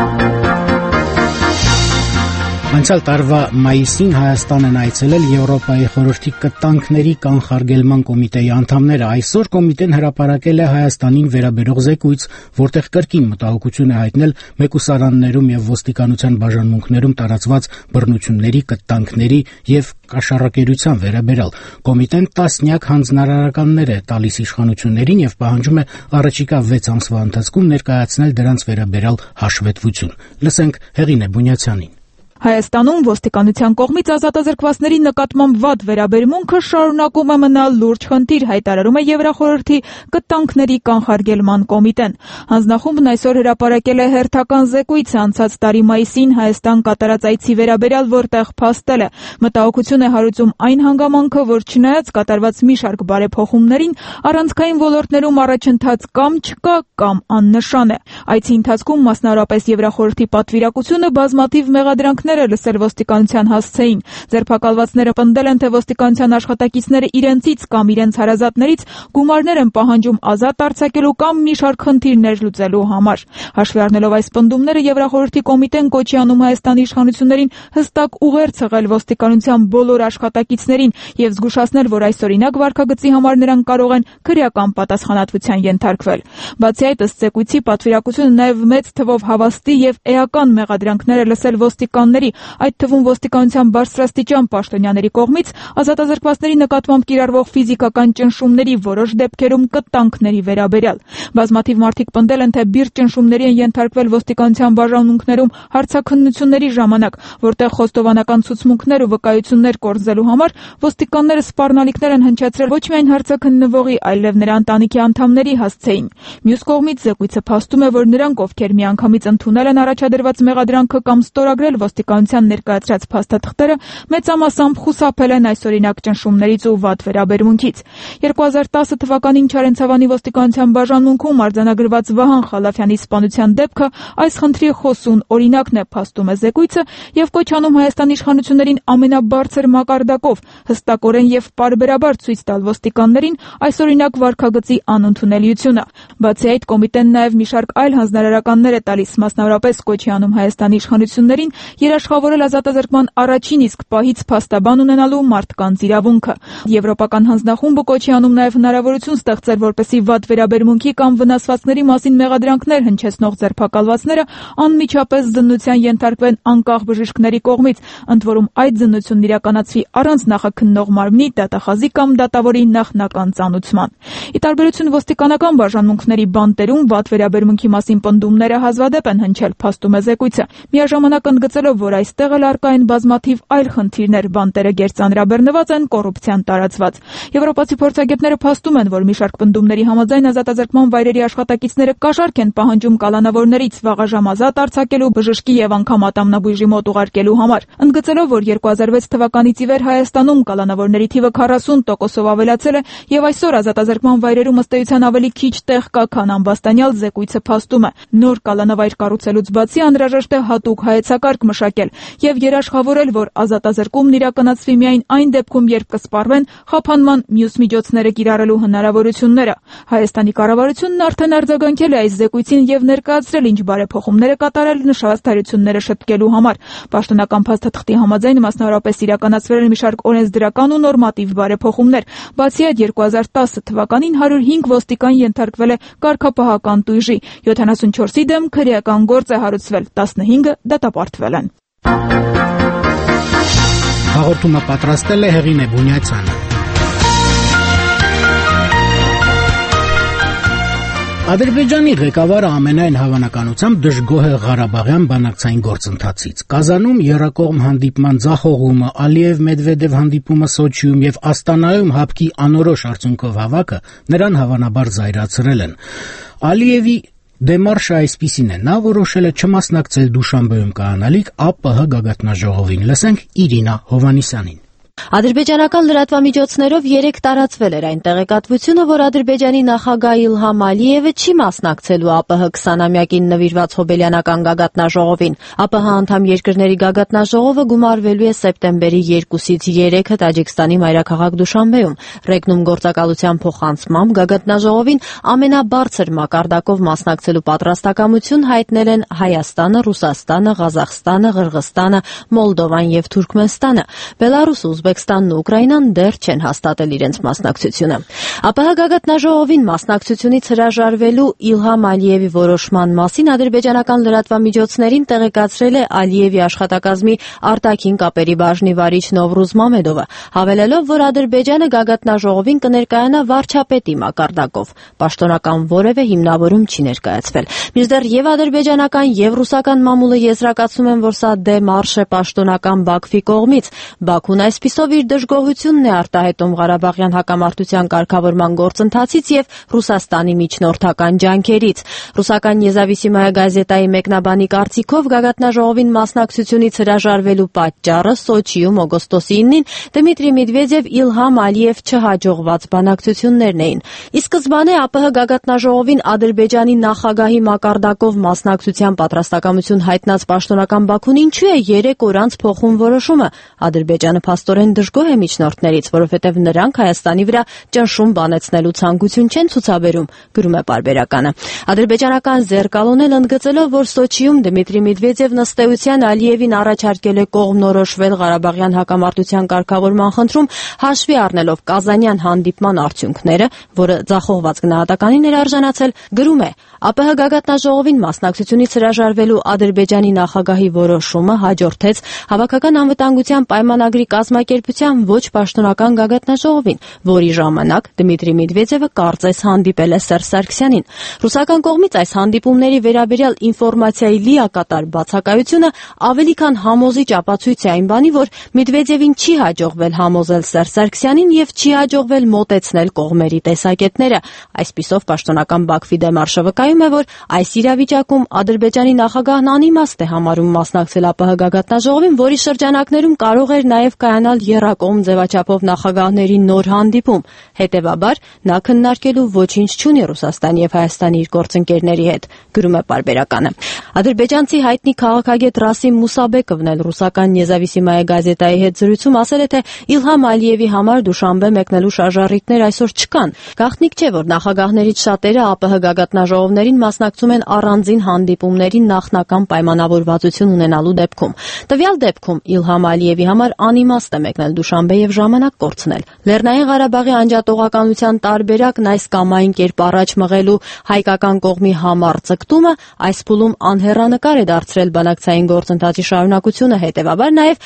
Անցյալ տարվա մայիսին Հայաստան են այցելել Եվրոպայի խորհրդի կտանքների կանխարգելման կոմիտեի անդամները։ Այսօր կոմիտեն հրապարակել է Հայաստանին վերաբերող զեկույց, որտեղ կրկին մտահոգություն է հայտնել մեկուսարաններում եւ ոստիկանության բաժանմունքներում տարածված բռնությունների, կտանքների եւ կաշառակերության վերաբերյալ։ Կոմիտեն տասնյակ հանձնարարականներ է տալիս իշխանություններին եւ պահանջում է առաջիկա վեց ամսվա ընթացքում ներկայացնել դրանց վերաբերյալ հաշվետվություն։ Լսենք Հեղինե Բունյացյանին։ Հայաստանում ոստիկանության կողմից ազատազրկվածների նկատմամբ վատ վերաբերմունքը շարունակում է մնալ լուրջ խնդիր, հայտարարում է Եվրախորհրդի կտանքների կանխարգելման կոմիտեն։ Հանձնախումբն այսօր հրապարակել է հերթական զեկույց անցած տարի մայիսին Հայաստան կատարած այցի վերաբերյալ, որտեղ փաստել է մտահոգություն է հարուցում այն հանգամանքը, որ չնայած կատարված մի շարք բարեփոխումներին, առանցքային ոլորտներում առաջընթաց կամ չկա, կամ աննշան է։ Այցի ընթացքում մասնավորապես Եվրախորհրդի պատվիրակությունը բազմաթիվ մեղադրանքներ է լսել ոստիկանության հասցեին։ Ձերբակալվածները պնդել են, թե ոստիկանության աշխատակիցները իրենցից կամ իրենց հարազատներից գումարներ են պահանջում ազատ արձակելու կամ մի շարք խնդիրներ լուծելու համար։ Հաշվի առնելով այս պնդումները, Եվրախորհրդի կոմիտեն կոչի անում Հայաստանի իշխանություններին հստակ ուղերձ հղել ոստիկանության բոլոր աշխատակիցներին եւ զգուշացնել, որ այսօրինակ վարքագծի համար նրանք կարող են քրեական պատասխանատվության ենթարկվել։ Բացի այդ, ըստ զեկույցի, պատվիրակությունը նաեւ մեծ թվով հավաստի եւ էական մեղադրանքներ է լսել ոստիկանների, այդ թվում ոստիկանության բարձրաստիճան պաշտոնյաների կողմից ազատազրկվածների նկատմամբ կիրառվող ֆիզիկական ճնշումների, որոշ դեպքերում կտանքների վերաբերյալ։ Բազմաթիվ մարդիկ պնդել են, թե բիրտ ճնշումների են ենթարկվել ոստիկանության բաժանմունքներում հարցաքննությունների ժամանակ, որտեղ խոստովանական ցուցմունքներ ու վկայություններ կորզելու համար ոստիկանները սպառնալիքներ են հնչեցրել ոչ միայն հարցաքննվողի, այլև նրա ընտանիքի անդամների հասցեին։ Մյուս կողմից զեկույցը փաստում է, որ նրանք, ովքեր միանգամից ընդունել են առաջադրված մեղադրանքը կամ ստորագրել ոստիկանության ներկայացրած փաստաթղթերը, մեծամասամբ խուսափել են այսօրինակ ճնշումներից ու վատ վերաբերմունքից։ երկու հազար տասը թվականին Չարենցավանի ոստիկանության բաժանմունքում արձանագրված Վահան Խալափյանի սպանության դեպքը այս խնդրի խոսուն օրինակն է, փաստում է զեկույցը, եւ կոչ անում Հայաստանի իշխանություններին ամենաբարձր մակարդակով հստակորեն եւ պարբերաբար ցույց տալ ոստիկաններին այսօրինակ վարքագծի անընդունելիությունը։ Բացի այդ, կոմիտեն նաեւ մի շարք այլ հանձնարարականներ է տալիս, մասնավորապես կոչի անում Հայաստանի իշխանություններին երաշխավորել ազատազրկման առաջին իսկ պահից փաստաբան ունենալու մարդկանց իրավունքը։ Եվրոպական հանձնախումբը կոչի անում նաեւ հնարավորություն ստեղծել, որպեսզի վատ վերաբերմունքի կամ վնասվածքների մասին մեղադրանքներ հնչեցնող ձերբակալվածները անմիջապես զննության ենթարկվեն անկախ բժիշկների կողմից, ընդ որում այդ զննությունն իրականացվի առանց նախաքննող մարմնի, դատախազի կամ դատավորի նախնական ծանուցման։ Ի տարբերություն ոստիկանական բաժանմունքների բանտերում վատ վերաբերմունքի մասին պնդումները հազվադեպ են հնչել, փաստում է զեկույցը, միաժամանակ ընդգծելով, որ այստեղ էլ առկա են բազմաթիվ այլ խնդիրներ, բանտերը գերծանրաբեռնված են, կոռուպցիան տարածված։ Եվրոպացի փորձագետները փաստում են, որ մի շարք պնդումների համաձայն ազատազրկման վայրերի աշխատակիցները կաշառք են պահանջում կալանավորներից վաղաժամ ազատ արձակելու, բժշկի եւ անգամ ատամնաբույժի մոտ ուղարկելու համար, ընդգծելով, որ երկու հազար վեց թվականից ի վեր Հայաստանում կալանավորների թիվը քառասուն տոկոսով ավելացել է եւ այսօր ազատազրկման վայրերում ըստ էության ավելի քիչ տեղ կա, քան ամբաստանյալ, զեկույցը փաստում է։ Նոր կալանավայր կառուցելուց բացի անհրաժեշտ է հատուկ հայեցակարգ մշակել եւ երաշխավորել, որ ազատազրկումն իրականացվի միայն այն դեպքում, երբ կսպառվեն խափանման մյուս միջոցները կիրառելու հնարավորությունները։ Հայաստանի կառավարությունն արդեն արձագանքել է այս զեկույցին եւ ներկայացրել ինչ բարեփոխումներ է կատարել նշված տարությունները շտկելու համար։ Պաշտոնական փաստաթղթի համաձայն մասնավորապես իրականացվել են մի շարք օրենսդրական ու նորմատիվ բարեփոխումներ։ Բացի այդ, երկու հազար տասը թվականին հարյուր հինգ ոստիկան ենթարկվել է կարգապահական տույժի, յոթանասունչորսի դեմ քրեական գործ է հարուցվել, տասնհինգը դատապարտվել են։ Հաղորդումը պատրաստել է Հեղինե Բունյացյանը։ Ադրբեջանի ղեկավարը ամենայն հավանականությամբ դժգոհ է Ղարաբաղյան բանակցային գործընթացից։ Կազանում եռակողմ հանդիպման ձախողումը, Ալիև-Մեդվեդև հանդիպումը Սոչիում եւ Աստանայում հապկի անորոշ արդյունքով հավաքը նրան հավանաբար զայրացրել են։ Ալիևի դեմարշը այսպիսին է. նա որոշել է չմասնակցել Դուշանբեում կայանալիք ԱՊՀ գագաթնաժողովին։ Լսենք Իրինա Հովանիսյանին։ Ադրբեջանական լրատվամիջոցներով երեկ տարածվել էր այն տեղեկատվությունը, որ Ադրբեջանի նախագահ Իլհամ Ալիևը չի մասնակցելու ԱՊՀ քսանամյակին նվիրված հոբելյանական գագաթնաժողովին։ ԱՊՀ անդամ երկրների գագաթնաժողովը գումարվելու է սեպտեմբերի երկուսից երեքը Տաջիկստանի մայրաքաղաք Դուշանբեում։ Ռեգնում գործակալության փոխանցմամբ գագաթնաժողովին ամենաբարձր մակարդակով մասնակցելու պատրաստակամություն հայտնել են Հայաստանը, Ռուսաստանը, Ղազախստանը, Ղրղստանը, Մոլդովան եւ Թուրքմենստանը։ Բելարուսը, Ուզբեկստանն ու Ուկրաինան դեռ չեն հաստատել իրենց մասնակցությունը։ ԱՊՀ գագաթնաժողովին մասնակցությունից հրաժարվելու Իլհամ Ալիևի որոշման մասին ադրբեջանական լրատվամիջոցներին տեղեկացրել է Ալիևի աշխատակազմի արտաքին կապերի բաժնի վարիչ Նովրուզ Մամեդովը, հավելելով, որ Ադրբեջանը գագաթնաժողովին կներկայանա վարչապետի մակարդակով։ Պաշտոնական որևէ հիմնավորում չի ներկայացվել։ Մինչդեռ եւ ադրբեջանական եւ ռուսական մամուլը եզրակացում են, որ սա դեմարշ է պաշտոնական Բաքվի կողմից։ Բաքուն այսպիսով իր դժգոհությունն է արտահայտում Ղարաբաղյան հակամարտության կարգավորման գործընթացից եւ Ռուսաստանի միջնորդական ջանքերից։ Ռուսական Նեզավիսիմայա գազետայի մեկնաբանի կարծիքով գագաթնաժողովին մասնակցությունից հրաժարվելու պատճառը Սոչիում օգոստոսի ինին Դմիտրի Մեդվեդև Իլհամ Ալիև չհաջողված բանակցություններն էին։ Ի սկզբանե ԱՊՀ գագաթնաժողովին Ադրբեջանի նախագահի մակարդակով մասնակցության պատրաստակամություն հայտնած պաշտոնական Բաքուն ինչու է երեք օր անց փոխում որոշումը։ Ադրբեջանը փաստորեն դժգոհ է միջնորդներից, որովհետև նրանք Հայաստանի վրա ճնշում բանեցնելու ցանկություն չեն ցուցաբերում, գրում է պարբերականը։ Ադրբեջանական Զերկալոն էլ ընդգծելով, որ Սոչիում Դմիտրի Մեդվեդևն ըստ էության Ալիևին առաջարկել է կողմնորոշվել Ղարաբաղյան հակամարտության կարգավորման խնդրում, հաշվի առնելով Կազանյան հանդիպման արդյունքները, որը ձախողված գնահատականին էր արժանացել, գրում է. ԱՊՀ գագաթնաժողովին մասնակցությունից հրաժարվելու Ադրբեջանի նախագահի որոշումը հաջորդեց Հավաքական անվտանգության պայմանագրի կազմակերպության ոչ պաշտոնական գագաթնաժողովին, որի ժամանակ Դմիտրի Մեդվեդևը կարծես հանդիպել է Սերժ Սարգսյանին։ Ռուսական կողմից այս հանդիպումների վերաբերյալ ինֆորմացիայի լիակատար բացակայությունը ավելի քան համոզիչ ապացույց է այն բանի, որ Մեդվեդևին չի հաջողվել համոզել Սերժ Սարգսյանին եւ չի հաջողվել մոտեցնել կողմերի տեսակետները։ Այսպիսով պաշտոնական Բաքվի դեմարշը վկայում է, որ այս իրավիճակում Ադրբեջանի նախագահն անիմաստ է համարում մասնակցել ԱՊՀ գագաթնաժողովին, որի շրջանակներում կարող էր նաև կայանալ եռակողմ ձևաչափով նախագահների նոր հանդիպում։ Հետևաբար նա քննարկելու ոչինչ չունի Ռուսաստանի եւ Հայաստանի իր գործընկերների հետ, գրում է պարբերականը։ Ադրբեջանցի հայտնի քաղաքագետ Ռասիմ Մուսաբեկովն էլ ռուսական Նեզավիսիմայա գազետայի հետ զրույցում ասել է, թե Իլհամ Ալիևի համար Դուշանբե մեկնելու շարժառիթներ այսօր չկան։ Գաղտնիք չէ, որ նախագահներից շատերը ԱՊՀ գագաթնաժողովներին մասնակցում են առանձին հանդիպումների նախնական պայմանավորվածություն ունենալու դեպքում։ Տվյալ դեպքում Իլհամ Ալիևի համար անիմաստ է մեկնել Դուշանբե եւ ժամանակ կորցնել։ Լեռնային Ղարաբաղի անջատողականության տարբերակն այս կամ այն կերպ առաջ մղելու հայկական կողմի համառ ցկտումը այս փուլում անհեռանկար է դարձրել բանակցային գործընթացի շարունակությունը, հետևաբար նաև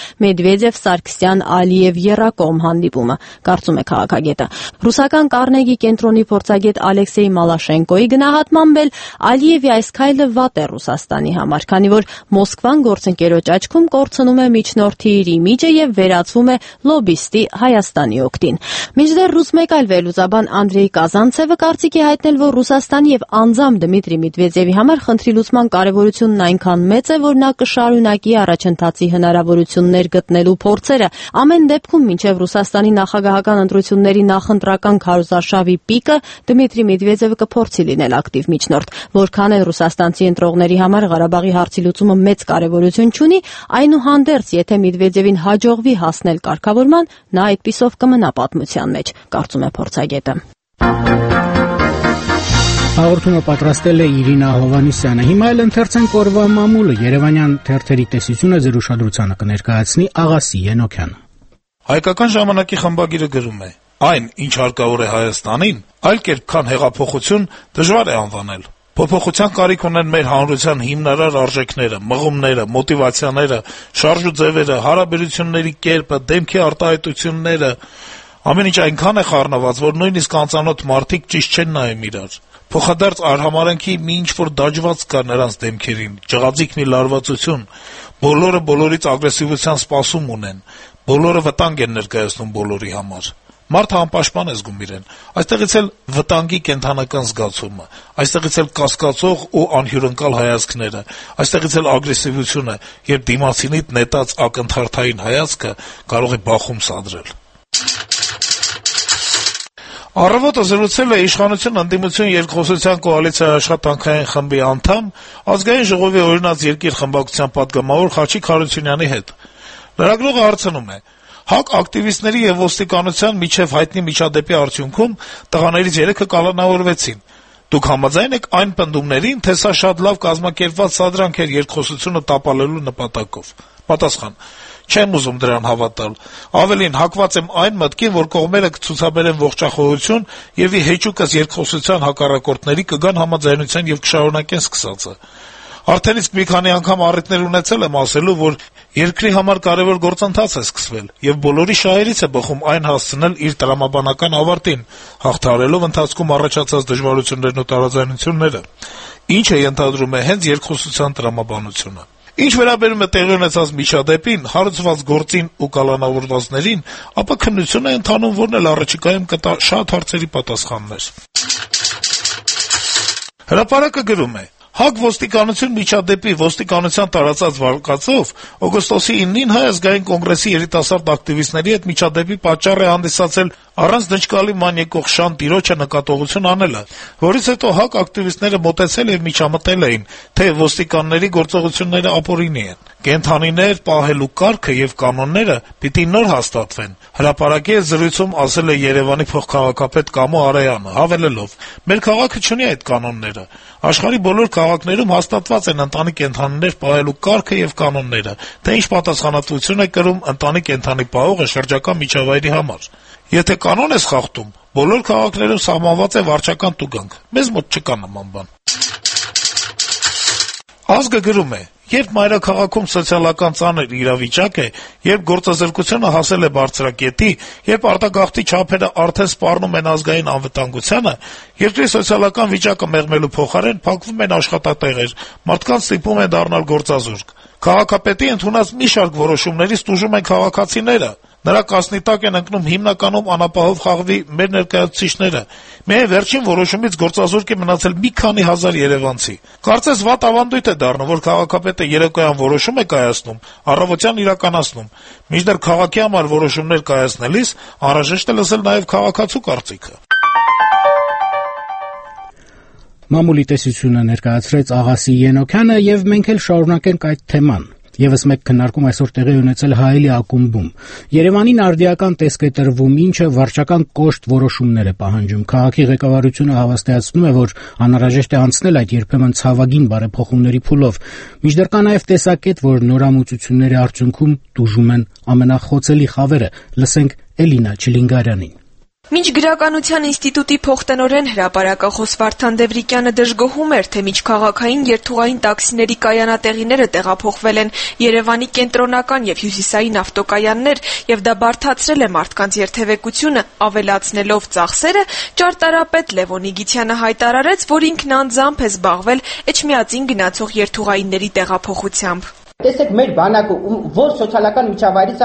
Մեդվեդև-Սարգսյան-Ալիև եռակողմ հանդիպումը, կարծում է քաղաքագետը։ Ռուսական Կարնեգի կենտրոնի փորձագետ Ալեքսեյ Մալաշենկոյի գնահատմամբ էլ Ալիևի այս քայլը վատ է Ռուսաստանի համար, քանի որ Մոսկվան գործընկերոջ աչքում կորցնում է միջնորդի իր իմիջը եւ վերածվում է լոբիստի Հայաստանի օգտին։ Մինչդեռ ռուս մեկ այլ վերլուծաբան Անդրեյ Կազանցևը կարծիք է հայտնել, որ Ռուսաստանի եւ անձամբ Դմիտրի Մեդվեդևի համար խնդրի լուծման կարեւորությունն այնքան մեծ է, որ նա կշարունակի առաջընթացի հնարավորություններ գտնելու փորձերը։ Ամեն դեպքում մինչև Ռուսաստանի նախագահական ընտրությունների նախընտրական քարոզարշավի պիկը Դմիտրի Մեդվեդևը կփորձի լինել ակտիվ միջնորդ։ Որքան էլ ռուսաստանցի ընտրողների համար Ղարաբաղի հարցի լուծումը մեծ կարեւորություն չունի, այնուհանդերձ եթե Մեդվեդևին հաջողվի հասնել կարգավորման, նա այդպիսով կմնա պատմության մեջ, կարծում է փորձագետը։ Հաղորդումը պատրաստել է Իրինա Հովանիսյանը։ Հիմա էլ ընթերցենք օրվա մամուլը։ Երևանյան թերթերի տեսությունը ձեր ուշադրությանը կներկայացնի Աղասի Ենոքյանը։ Հայկական ժամանակի խմբագիրը գրում է. այն, ինչ հարկավոր է Հայաստանին, այլ կերպ քան հեղափոխություն դժվար է անվանել։ Փոփոխության կարիք ունեն մեր հանրության հիմնարար արժեքները, մղումները, մոտիվացիաները, շարժուձևերը, հարաբերությունների կերպը, դեմքի արտահայտությունները։ Ամեն ինչ այնքան է խառնված, որ նույնիսկ անծանոթ մարդիկ ճիշտ չեն նայում իրար։ Փոխադարձ արհամարհանքի մի ինչ-որ դաջված կա նրանց դեմքերին, ջղաձիկ մի լարվածություն։ Բոլորը բոլորից ագրեսիվության սպասում ունեն, բոլորը վտանգ են ներկայացնում բոլորի համար։ Մարդը անպաշտպան է զգում իրեն։ Այստեղից էլ վտանգի կենդանական զգացումը, այստեղից էլ կասկածող ու անհյուրընկալ հայացքները, այստեղից էլ ագրեսիվությունը, երբ դիմացինիդ նետած ակնթարթային հայացքը կարող է բախում սադրել։ Առավոտը զրուցել է իշխանություն ընդդիմություն երկխոսության կոալիցիայի աշխատանքային խմբի անդամ, ազգային ժողովի օրինաց երկիր խմբակցության պատգամավոր Խաչիկ Հարությունյանի հետ։ Լրագրողը հարցնում է. ՀԱԿ ակտիվիստների եւ ոստիկանության միջև հայտնի միջադեպի արդյունքում տղաներից երեքը կալանավորվեցին։ Դուք համաձայն եք այն պնդումներին, թե սա շատ լավ կազմակերպված սադրանք էր երկխոսությունը տապալելու նպատակով։ Պատասխան. Չեմ ուզում դրան հավատալ։ Ավելին, հակված եմ այն մտքին, որ կողմերը կցուցաբերեն ողջախոհություն եւ ի հեճուկս երկխոսության հակառակորդների կգան համաձայնության եւ կշարունակեն սկսածը։ Արդեն իսկ մի քանի անգամ առիթներ ունեցել եմ ասելու, որ երկրի համար կարևոր գործընթաց է սկսվել եւ բոլորի շահերից է բխում այն հասցնել իր տրամաբանական ավարտին, հաղթահարելով ընթացքում առաջացած դժվարություններն ու տարաձայնությունները, ինչը ենթադրում է հենց երկխոսության տրամաբանությունը։ Ինչ վերաբերում է տեղի ունեցած միջադեպին, հարուցված գործին ու կալանավորվածներին, ապա քննություն է ընթանում, որն էլ առաջիկայում կտա շատ հարցերի պատասխաններ։ Հրապարակը գրում է. ՀԱԿ ոստիկանություն միջադեպի ոստիկանության տարածած վարկածով օգոստոսի իննին Հայ ազգային կոնգրեսի երիտասարդ ակտիվիստների հետ միջադեպի պատճառ է հանդիսացել առանց դժկալի ման եկող շան տիրոջը նկատողություն անելը, որից հետո ՀԱԿ ակտիվիստները մոտեցել եւ միջամտել էին, թե ոստիկանների գործողությունները ապօրինի են։ Կենթանիներ պահելու կարգը եւ կանոնները պիտի նոր հաստատվեն։ Հրապարակի հետ զրույցում ասել է Երևանի փոխքաղաքապետ Կամո Արայանը, հավելելով. «Մեր քաղաքը չունի այդ կանոնները։ Աշխարհի բոլոր քաղաքներում հաստատված են ընտանի կենթանիներ պահելու կարգը եւ կանոնները, թե ինչ պատասխանատվություն է կրում ընտանի կենթանի պահողը շրջակա միջավայրի համար։ Եթե կանոն ես խախտում, բոլոր քաղաքներում սահմանված է վարչական տուգանք։ Մեզ մոտ չկա նման բան»։ Ազգը գրում է. «Երբ մայրաքաղաքում սոցիալական ծանր իրավիճակ է, երբ գործազրկությունը հասել է բարձրակետի, երբ արտագաղթի չափերը արդեն սպառնում են ազգային անվտանգությանը, երկրի սոցիալական վիճակը մեղմելու փոխարեն փակվում են աշխատատեղեր, մարդկանց ստիպում են դառնալ գործազուրկ։ Քաղաքապետի ընդունած մի շարք որոշումներից տուժում են քաղաքացիները։ Նրա կասնի տակ են ընկնում հիմնականում անապահով խաղվի մեր ներկայացուցիչները։ Միայն վերջին որոշումից գործազուրկ է մնացել մի քանի հազար երևանցի։ Կարծես վատ ավանդույթ է դառնում, որ քաղաքապետը երեկոյան որոշում է կայացնում, առավոտյան իրականացնում։ Մինչդեռ քաղաքի համար որոշումներ կայացնելիս անհրաժեշտ է լսել նաև քաղաքացու կարծիքը»։ Մամուլի տեսությունը ներկայացրեց Աղասի Ենոքյանը, եւ մենք էլ շարունակենք այդ թեման։ Եվս մեկ քննարկում այսօր տեղի ունեցել Հայելի ակումբում։ Երևանին արդիական տեսք է տրվում, ինչը վարչական կոշտ որոշումներ է պահանջում։ Քաղաքի ղեկավարությունը հավաստիացնում է, որ անհրաժեշտ է անցնել այդ երբեմն ցավագին բարեփոխումների փուլով։ Մինչդեռ կա նաև տեսակետ, որ նորամուծությունների արդյունքում տուժում են ամենախոցելի խավերը։ Լսենք Էլինա Չիլինգարյանին։ Մինչ գրականության ինստիտուտի փոխտնօրեն հրապարակախոս Վարդան Դևրիկյանը դժգոհում էր, թե միջքաղաքային երթուղային տաքսիների կայանատեղիները տեղափոխվել են Երևանի կենտրոնական եւ հյուսիսային ավտոկայաններ, եւ դա բարդացրել է մարդկանց երթևեկությունը, ավելացնելով ծախսերը, ճարտարապետ Լևոն Իգիթյանը հայտարարեց, որ ինքն անձամբ է զբաղվել Էջմիածին գնացող երթուղայինների տեղափոխությամբ։ Տեսեք, մեր բանակը որ սոցիալական միջավայրից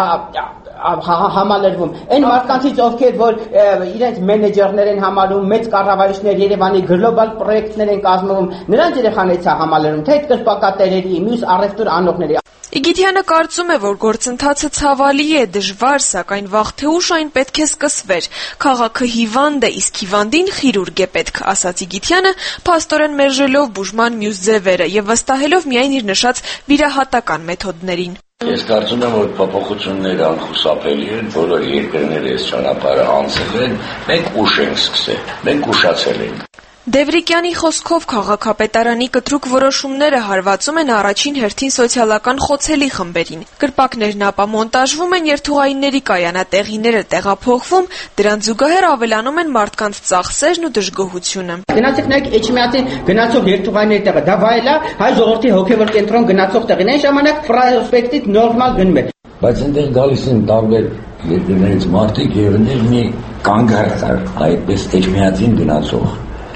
է համալրվում, այն մարդկանցից, ովքեր որ իրենց մենեջերներ են համալրում, մեծ կառավարիչներ, Երևանի գլոբալ պրոյեկտներ են կազմում, նրանց երեխաներից է համալրում, թե այդ կրպակատերերի, մյուս առևտուր անողների։ Իգիթյանը կարծում է, որ գործընթացը ցավալի է, դժվար, սակայն վաղ թե ուշ այն պետք է սկսվեր։ Քաղաքը հիվանդ է, իսկ հիվանդին խիրուրգ է պետք, ասաց Իգիթյանը, փաստորեն մերժելով բուժման մյուս ձևերը եւ վստահելով միայն իր նշած վիրահատական մեթոդներին։ Ես կարծում եմ, որ փոփոխությունները անխուսափելի են, բոլոր երկրները այս ճանապարհը անցել են, մենք ուշ ենք սկսել, մենք ուշացել ենք։ Դևրիկյանի խոսքով քաղաքապետարանի կտրուկ որոշումները հարվածում են առաջին հերթին սոցիալական խոցելի խմբերին։ Կրպակներն ապա մոնտաժվում են, երթուղայինների կայանատեղիները տեղափոխվում, դրան զուգահեռ ավելանում են մարդկանց ծախսերն ու դժգոհությունը։ Գնացեք նայեք Էջմիածին գնացող երթուղայինների տեղը, դա վայելա հայ ժողովրդի հոգևոր կենտրոն գնացող տեղին, այն ժամանակ պրոսպեկտից նորմալ գնում է։ Բայց այնտեղ գալիս են տարբեր երկրներից մարդիկ եւ այնտեղ մի կանգառ կար, այդպես Էջմիածին գնացող։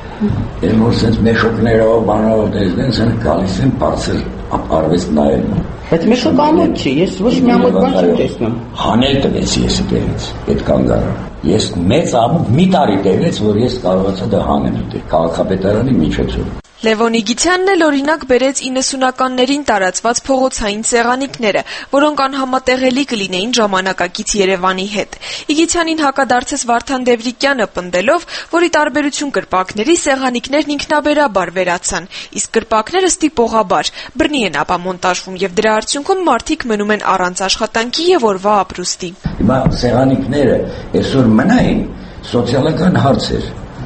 Եմ որ սենց մեշոկներով, բանով տեսնեն, սենց գալիս են բարձր արվեստ նայելու։ Բայց մեշոկ ամոթ չի, ես ոչ մի ամոթ բան չեմ տեսնում։ Հանել տվեց ես դերից, այդ կանգառը։ Ես մեծ ամոթ մի տարի տևեց, որ ես կարողացա դա հանել քաղաքապետարանի միջոցով։ Լևոն Իգիթյանն էլ օրինակ բերեց իննսունականներին տարածված փողոցային սեղանիկները, որոնք անհամատեղելի կլինեին ժամանակակից Երևանի հետ։ Իգիթյանին հակադարձեց Վարդան Դևրիկյանը, պնդելով, որ ի տարբերություն կրպակների սեղանիկներն ինքնաբերաբար վերացան, իսկ կրպակները ստիպողաբար, բռնի են ապա մոնտաժվում եւ դրա արդյունքում մարդիկ մնում են առանց աշխատանքի եւ օրվա ապրուստի։ Հիմա սեղանիկները այսօր մնային սոցիալական հարցեր։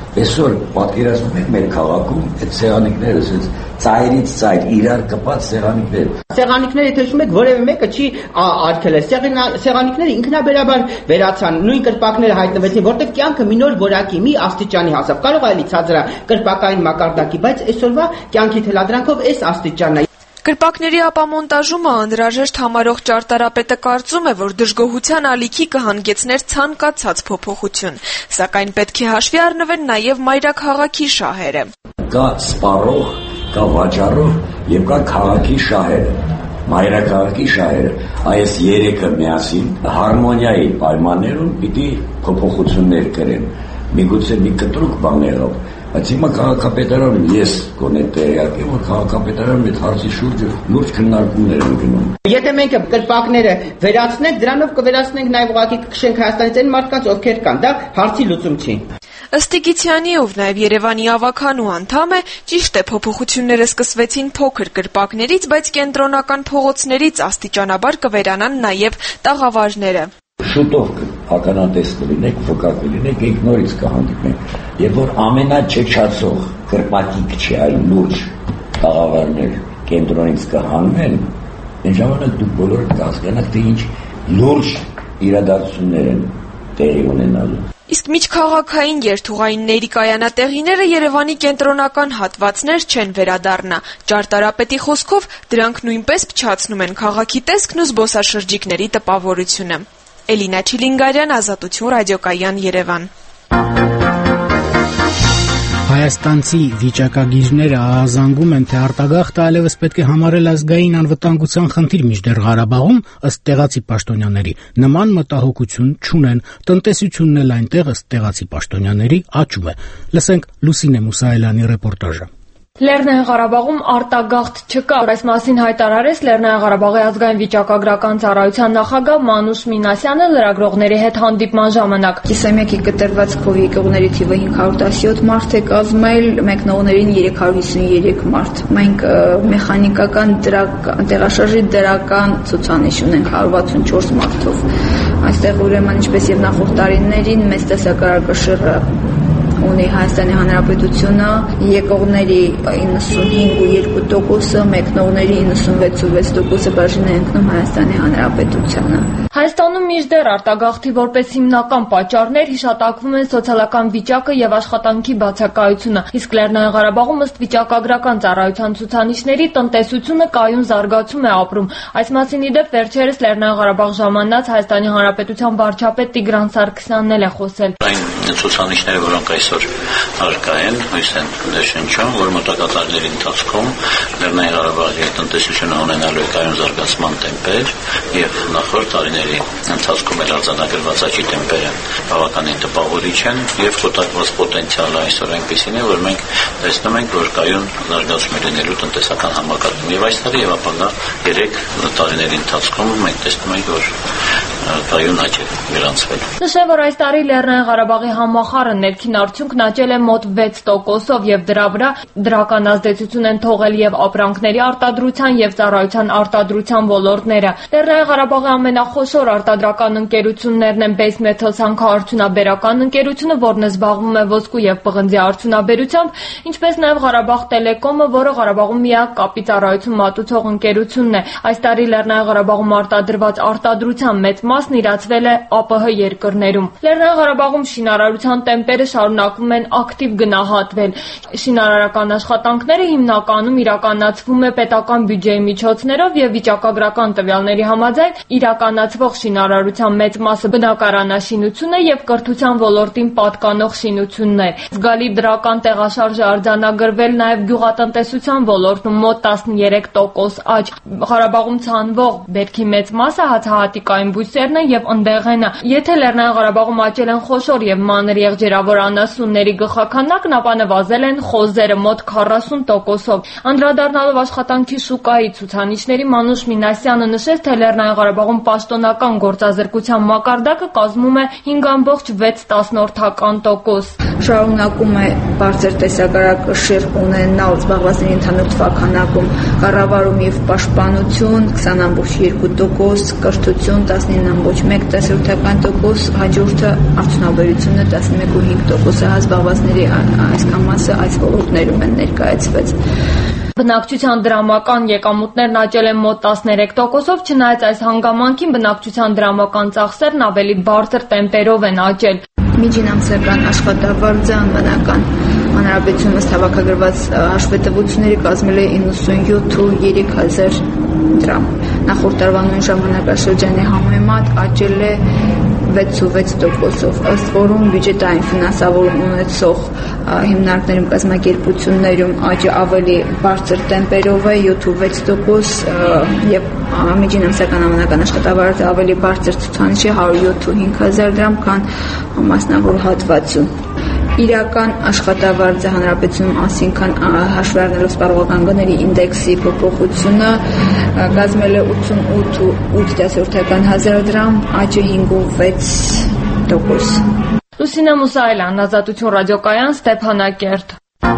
Այսօր պատկերացնում եք մեր քաղաքում այդ սեղանիկները, ասես ծայրից ծայր իրար կպած սեղանիկներ։ Սեղանիկները, եթե հիշում եք, որևէ մեկը չի արգել։ Սեղանիկները ինքնաբերաբար վերացան, նույն կրպակները հայտնվեցին, որտեղ կյանքը մի նոր որակի, մի աստիճանի հասավ։ Կարող է լինի ցածր կրպակային մակարդակի, բայց այսօրվա կյանքի թելադրանքով այս աստիճանն է։ Կրպակների ապամոնտաժումը անհրաժեշտ համարող ճարտարապետը կարծում է, որ դժգոհության ալիքի կհանգեցներ ցանկացած փոփոխություն, սակայն պետք է հաշվի առնվեն նաև մայրաքաղաքի շահերը։ Կա սպառող, կա վաճառող եւ կա քաղաքի շահերը, մայրաքաղաքի շահերը։ Այս երեքը միասին հարմոնիայի պայմաններում պիտի փոփոխություններ կրեն։ Միգուցե մի կտրուկ բան եղավ, բայց հիմա քաղաքապետարանը ես գոնե տեղյակ եմ, որ քաղաքապետարանը այդ հարցի շուրջ լուրջ քննարկումներ են գնում։ Եթե մենք կրպակները վերացնենք, դրանով կվերացնենք նաև ուղղակի կքշենք Հայաստանից այն մարդկանց, ովքեր կան, դա հարցի լուծում չի։ Ըստ Տիգիցյանի, ով նաև Երևանի ավականու անդամ է, ճիշտ է, փոփոխությունները սկսվեցին փոքր կրպակներից, բայց կենտրոնական փողոցներից աստիճանաբար կվերանան նաև տաղավարները։ Շուտով ականատես կլինեք, վկա կլինեք, եք նորից կհանդիպենք։ Երբ որ ամենաչեչացող կրպակիկ չի, այլ լուրջ տաղավարներ կենտրոնից կհանվեն, այն ժամանակ դուք բոլորը կհասկանաք, թե ինչ լուրջ իրադարձություններ են տեղի ունենալու։ Իսկ միջքաղաքային երթուղայինների կայանատեղիները Երևանի կենտրոնական հատվածներ չեն վերադառնա։ Ճարտարապետի խոսքով դրանք նույնպես փչացնում են քաղաքի տեսքն ու զբոսաշրջիկների տպավորությունը։ Էլինա Չիլինգարյան, Ազատություն, ռադիոկայան, Երևան։ Հայաստանցի վիճակագիրները ահազանգում են, թե արտագաղթը այլևս պետք է համարել ազգային անվտանգության խնդիր, մինչդեռ Ղարաբաղում, ըստ տեղացի պաշտոնյաների, նման մտահոգություն չունեն, տնտեսությունն էլ այնտեղ ըստ տեղացի պաշտոնյաների աճում է։ Լսենք Լուսինե Մուսայելյանի ռեպորտաժը։ Լեռնային Ղարաբաղում արտագաղթ չկա, այս մասին հայտարարեց Լեռնային Ղարաբաղի ազգային վիճակագրական ծառայության նախագահ Մանուշ Մինասյանը լրագրողների հետ հանդիպման ժամանակ։ Կիսամյակի կտրված քովի եկողների թիվը հինգ հարյուր տասնյոթ մարդ է կազմել, մեկնողներին երեք հարյուր հիսուներեք մարդ։ Մենք մեխանիկական տեղաշարժի դրական ցուցանիշ ունենք հարյուր վաթսունչորս մարդով։ Այստեղ ուրեմն ինչպես եւ նախորդ տարիներին մեծ տեսակարգաշրջը ունի Հայաստանի Հանրապետությունը, եկողների իննսունհինգ ու երկու տոկոսը, մեկնողների իննսունվեց ու վեց տոկոսը բաժին է ընկնում Հայաստանի Հանրապետությանը։ Հայաստանում մինչդեռ արտագաղթի որպես հիմնական պատճառներ հիշատակվում են սոցիալական վիճակը եւ աշխատանքի բացակայությունը, իսկ Լեռնային Ղարաբաղում ըստ վիճակագրական ծառայության ցուցանիշների տնտեսությունը կայուն զարգացում է ապրում։ Այս մասին ի դեպ վերջերս Լեռնային Ղարաբաղ ժամանած Հայաստանի Հանրապետության վարչապետ Տիգրան Սարգսյանն էլ է խոսել։ Այն ցուցանիշները, որոնք այսօր արկա են, հույս են ներշնչում, որ մոտակա տարիների ընթացքում Լեռնային Ղարաբաղի տնտեսությունը ունենալու է կայուն զարգացման տեմպեր եւ նախորդ տարիների ընթացքում էլ արձանագրված աճի տեմպերը բավականին տպավորիչ են եւ կուտակված պոտենցիալը այսօր այնպեսին է, որ մենք տեսնում ենք, որ կայուն զարգացում է լինելու տնտեսական համակարգում եւ այս տարի եւ ապագա երեք տարիների ընթացքում մենք տեսնում ենք, որ կայուն աճ է գրանցվել։ Նշեմ, որ այս տարի Լեռնային Ղարաբաղի համախառն ներքին արդյունքն աճել է մոտ վեց տոկոսով եւ դրա վրա դրական ազդեցություն են թողել եւ ապրանքների արտադրության եւ ծառայության արտադրության ոլորտները։ Լեռնային Ղարաբաղի ամենախոշոր արտադրական ընկերություններն են Base Metals հանքարդյունաբերական ընկերությունը, որն զբաղվում է ոսկու եւ պղնձի արդյունաբերությամբ, ինչպես նաեւ Ղարաբաղ Տելեկոմը, որը Ղարաբաղում միակ կապի ծառայություն մատուցող ընկերությունն է։ Այս տարի Լեռնային Ղարաբաղում արտադրված արտադրության մեծ մասն իրացվել է ԱՊՀ երկրներում։ Լեռնային Ղարաբաղում շինարարության տեմպերը շարունակվում են ակտիվ գնահատվել։ Շինարարական աշխատանքները հիմնականում իրականացվում է պետական բյուջեի միջոցներով եւ վիճակագրական տվյալների համաձայն իրականացվող շինարարության մեծ մասը բնակարանաշինություն է եւ կրթության ոլորտին պատկանող շինություններ։ Զգալի դրական տեղաշարժ է արձանագրվել նաեւ գյուղատնտեսության ոլորտում մոտ տասներեք տոկոս աճ։ Ղարաբաղում ցանվող բերքի մեծ մասը հացահատիկային բույսերն են եւ ընդեղենը։ Եթե Լեռնային Ղարաբաղում աճել են խոշոր եւ մանր եղջերավոր անասունների գլխաքանակն, ապա նվազել են խոզերը մոտ քառասուն տոկոսով։ Անդրադառնալով աշխատանքի շուկայի ցուցանիշների Մանուշ Մինասյանը նշեց, թե Լեռնային Ղարաբաղում պաշտոնական գործազրկության մակարդակը կազմում է հինգ ամբողջ վեց տոկոս։ Շարունակում է բարձր տեսակարգաշիռ ունենալ զբաղվածների ընդհանուր թվաքանակում, կառավարում եւ պաշտպանություն քսան ամբողջ երկու տոկոս, կրթություն տասնինը ամբողջ մեկ տասնյակ տոկոս, հաջորդը արդյունաբերությունը տասնմեկ կόμμα հինգ տոկոս զբաղվածների այսքան մասը այս ոլորտներում են ներկայացված։ Բնակչության դրամական եկամուտներն աճել են մոտ տասներեք տոկոսով, չնայած այս հանգամանքին բնակչության դրամական ծախսերն ավելի բարձր տեմպերով են աճել։ Միջինամսական աշխատավարձը անվանական հանրապետությունում ըստ հավաքագրված հաշվետվությունների կազմել է իննսունյոթ հազար երեք հազար դրամ։ Նախորդ տարվա նույն ժամանակաշրջանի համեմատ աճել է վեցուվեց տոկոսով, ըստ որում բյուջետային ֆինանսավորում ունեցող հիմնարկներում կազմակերպություններում աճը ավելի բարձր տեմպերով է յոթ տոկոս եւ միջինամսական անվանական աշխատավարձը ավելի բարձր ցուցանիշ է հարյուր յոթանասունհինգ հազար դրամ, քան մասնավոր հատվածում։ Իրական աշխատավարձը հանրապետությունում, այսինքն հաշվի առնելով սպառողական գների ինդեքսի փոփոխությունը կազմել է ութսունութ կόμμα ութ հազար դրամ, աճը հինգ կόμμα վեց տոկոս։ Լուսինե Մուսայելյան, Ազատություն ռադիոկայան, Ստեփանակերտ։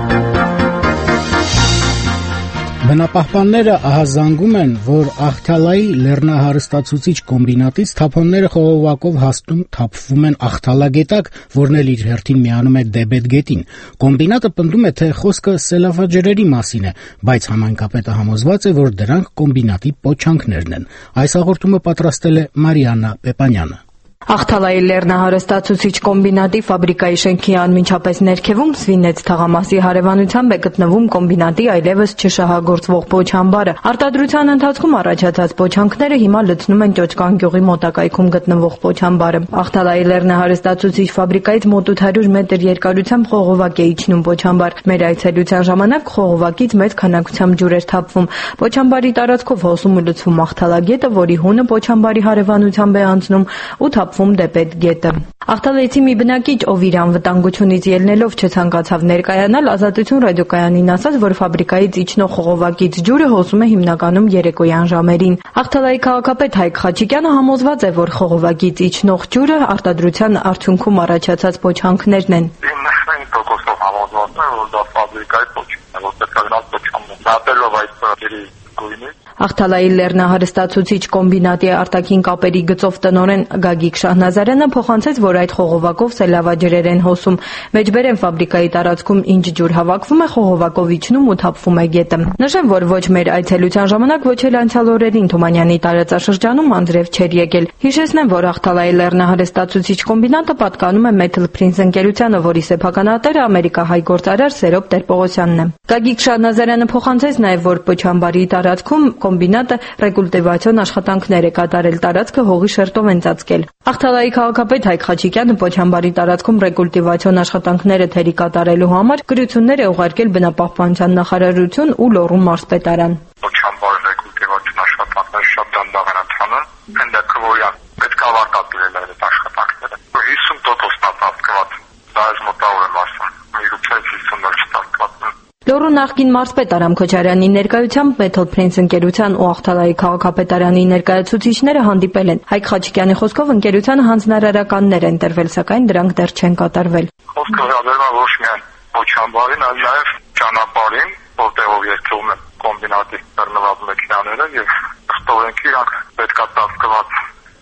Բնապահպանները ահազանգում են, որ Ախթալայի լեռնահարստացուցիչ կոմբինատից թափոնները խողովակով հաստում թափվում են Ախթալագետակ, որն էլ իր հերթին միանում է Դեբետ գետին։ Կոմբինատը պնդում է, թե խոսքը սելավաջրերի մասին է, բայց համայնքապետը համոզված է, որ դրանք կոմբինատի պոչանքներն են։ Այս հաղորդումը պատրաստել է Մարիաննա Պեպանյանը։ Ախթալայի լեռնահարստացուցիչ կոմբինատի ֆաբրիկայի շենքի անմիջապես ներքևում Սվինեց թաղամասի հարևանությամբ է գտնվում կոմբինատի այլևս չշահագործվող պոչամբարը։ Արտադրության ընթացքում առաջացած պոչանքները հիմա լցնում են Ճոճկան գյուղի մոտակայքում գտնվող պոչամբարը։ Ախթալայի լեռնահարստացուցիչ ֆաբրիկայից մոտ ութ հարյուր մետր երկարությամբ խողովակ է իջնում պոչամբար։ Մեր այցելության ժամանակ խողովակից մեծ քանակությամբ ջուր էր թափվում։ Պոչամբարի տարածքով հոսում ու լցվում Ախթալագետը, որի հունը պոչամբարի հարևանությամբ է անցնում ու թափվում Դեբետ գետը։ Ախթալայցի մի բնակիչ, ով իր անվտանգությունից ելնելով չցանկացավ ներկայանալ, Ազատություն ռադիոկայանին ասաց, որ ֆաբրիկայից իջնող խողովակից ջուրը հոսում է հիմնականում երեկոյան ժամերին։ Ախթալայի քաղաքապետ Հայկ Խաչիկյանը համոզված է, որ խողովակից իջնող ջուրը արտադրության արդյունքում առաջացած պոչանքներն են։ իննսուն տոկոսով համոզված է, որ դա ֆաբրիկայի պոչանք է, որտեղ կգնալ պոչանք։ Դատելով այս ծրագրի գույնից Ախթալայի լեռնահարստացուցիչ կոմբինատի արտաքին կապերի գծով տնօրեն Գագիկ Շահնազարյանը փոխանցեց, որ այդ խողովակով սելավաջրեր են հոսում։ Մեջբերեն ֆաբրիկայի տարածքում ինչ ջուր հավաքվում է, խողովակով իջնում ու թափվում է գետը։ Նշեմ, որ ոչ մեր այցելության ժամանակ, ոչ էլ անցյալ օրերին Թումանյանի տարածաշրջանում անձրև չէր եկել։ Հիշեցնեմ, որ Ախթալայի լեռնահարստացուցիչ կոմբինատը պատկանում է Metal Prince ընկերությանը, որի սեփականատերը ամերիկահայ գործարար Սերոբ Տեր-Պողոսյանն է։ Գագիկ Շահնազարյանը փոխանցեց նաև, որ Պոչամբարի տարածքում կոմբինատը ռեկուլտիվացիոն աշխատանքներ է կատարել, տարածքը հողի շերտով են ծածկել։ Ախթալայի քաղաքապետ Հայկ Խաչիկյանը Պոչամբարի տարածքում ռեկուլտիվացիոն աշխատանքները թերի կատարելու համար գրություններ է ուղարկել բնապահպանության նախարարություն ու Լոռու մարզպետարան։ Պոչամբարի ռեկուլտիվացիոն աշխատանքները շատ դանդաղ են ընթանում, այնտեղ քվոյան պետք է ավարտել այդ աշխատանքները։ հիսուն տոկոսն է ծածկված, դա ես մոտավոր եմ ասում, միգուցե հիսուն էլ չծածկված։ Լոռու նախկին մարզպետ Արամ Քոչարյանի ներկայությամբ Metal Prince ընկերության ու Ախթալայի քաղաքապետարանի ներկայացուցիչները հանդիպել են։ Հայկ Խաչիկյանի խոսքով ընկերությանը հանձնարարականներ են տրվել, սակայն դրանք դեռ չեն կատարվել։ Խոսքը վերաբերում է ոչ միայն Պոչամբարին, այլ նաև ճանապարհին, որտեղով երթվում են կոմբինատի բռնված մեքենաները եւ ըստովենքի իրանք պետքա ծածկված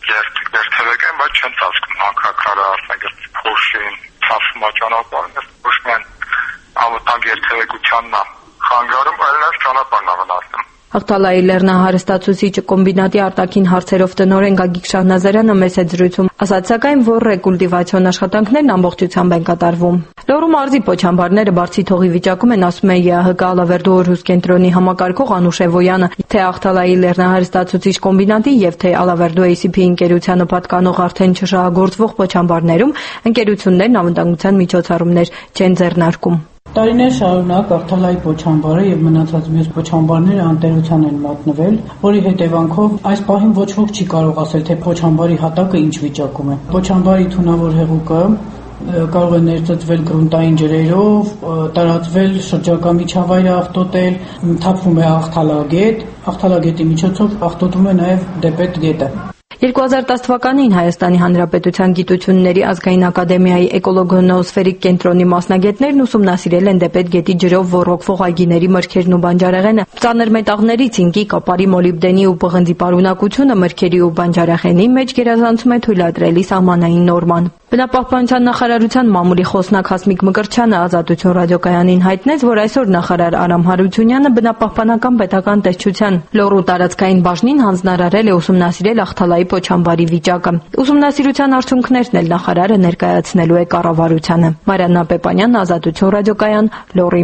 երթերեք են, բայց չեն ծածկում հանքաքարը, ասենք փոշին, ցածմա ճանապարհը, ոչ միայն անվտանգ երթևեկությանն է խանգարում, այլ նաև ճանապարհն է վնասում։ Ախթալայի լեռնահարստացուցիչ կոմբինատի արտաքին հարցերով տնօրեն Գագիկ Շահնազարյանը մեծ է զրույցում ասաց, սակայն որ ռեկուլտիվացիոն աշխատանքներն ամբողջությամբ են կատարվում։ Լոռու մարզի պոչամբարները բարձի թողի վիճակում են, ասում է ԵԱՀԿ Ալավերդու օրհուս կենտրոնի համակարգող Անուշ Էվոյանը, թե Ախթալայի լեռնահարստացուցիչ կոմբինատի եւ թե Ալավերդու էյ սի փի ընկերությանը պատկանող արդեն չշահագործվող պոչամբարներում ընկերություններն անվտանգության միջոցառումներ չեն ձեռնարկում։ Տարիներ շարունակ Ախթալայի պոչամբարը եւ մնացած մյուս պոչամբարները անտերության են մատնվել, որի հետևանքով այս պահին ոչ ոք չի կարող ասել, թե պոչամբարի հատակը ինչ վիճակում է։ Պոչամբարի թունավոր հեղուկը կարող է ներծծվել գրունտային ջրերով, տարածվել շրջակա միջավայրը աղտոտել, թափվում է Ախթալագետ, Ախթալագետի միջոցով աղտոտվում է նաեւ Դեբետ գետը։ երկու հազար տասը թվականին Հայաստանի Հանրապետության Գիտությունների ազգային ակադեմիայի էկոլոգոնոսֆերիկ կենտրոնի մասնագետներն ուսումնասիրել են Դեպետ գետի ջրով ոռոգվող այգիների մրգերն ու բանջարեղենը։ Ծանր մետաղների, ցինկի, կապարի, մոլիբդենի ու պղնձի պարունակությունը մրգերի ու բանջարեղենի մեջ գերազանցում է թույլատրելի սահմանային նորման։ Բնապահպանության նախարարության մամուլի խոսնակ Հասմիկ Մկրտչյանը Ազատություն ռադիոկայանին հայտնեց, որ այսօր նախարար Արամ Հարությունյանը բնապահպանական պետական տեսչության Լոռու տարածքային բաժնին հանձնարարել է ուսումնասիրել Ախթալայի պոչամբարի վիճակը։ Ուսումնասիրության արդյունքներն էլ նախարարը ներկայացնելու է կառավարությանը։ Մարիաննա Պեպանյան, Ազատություն ռադիոկայան, Լոռի։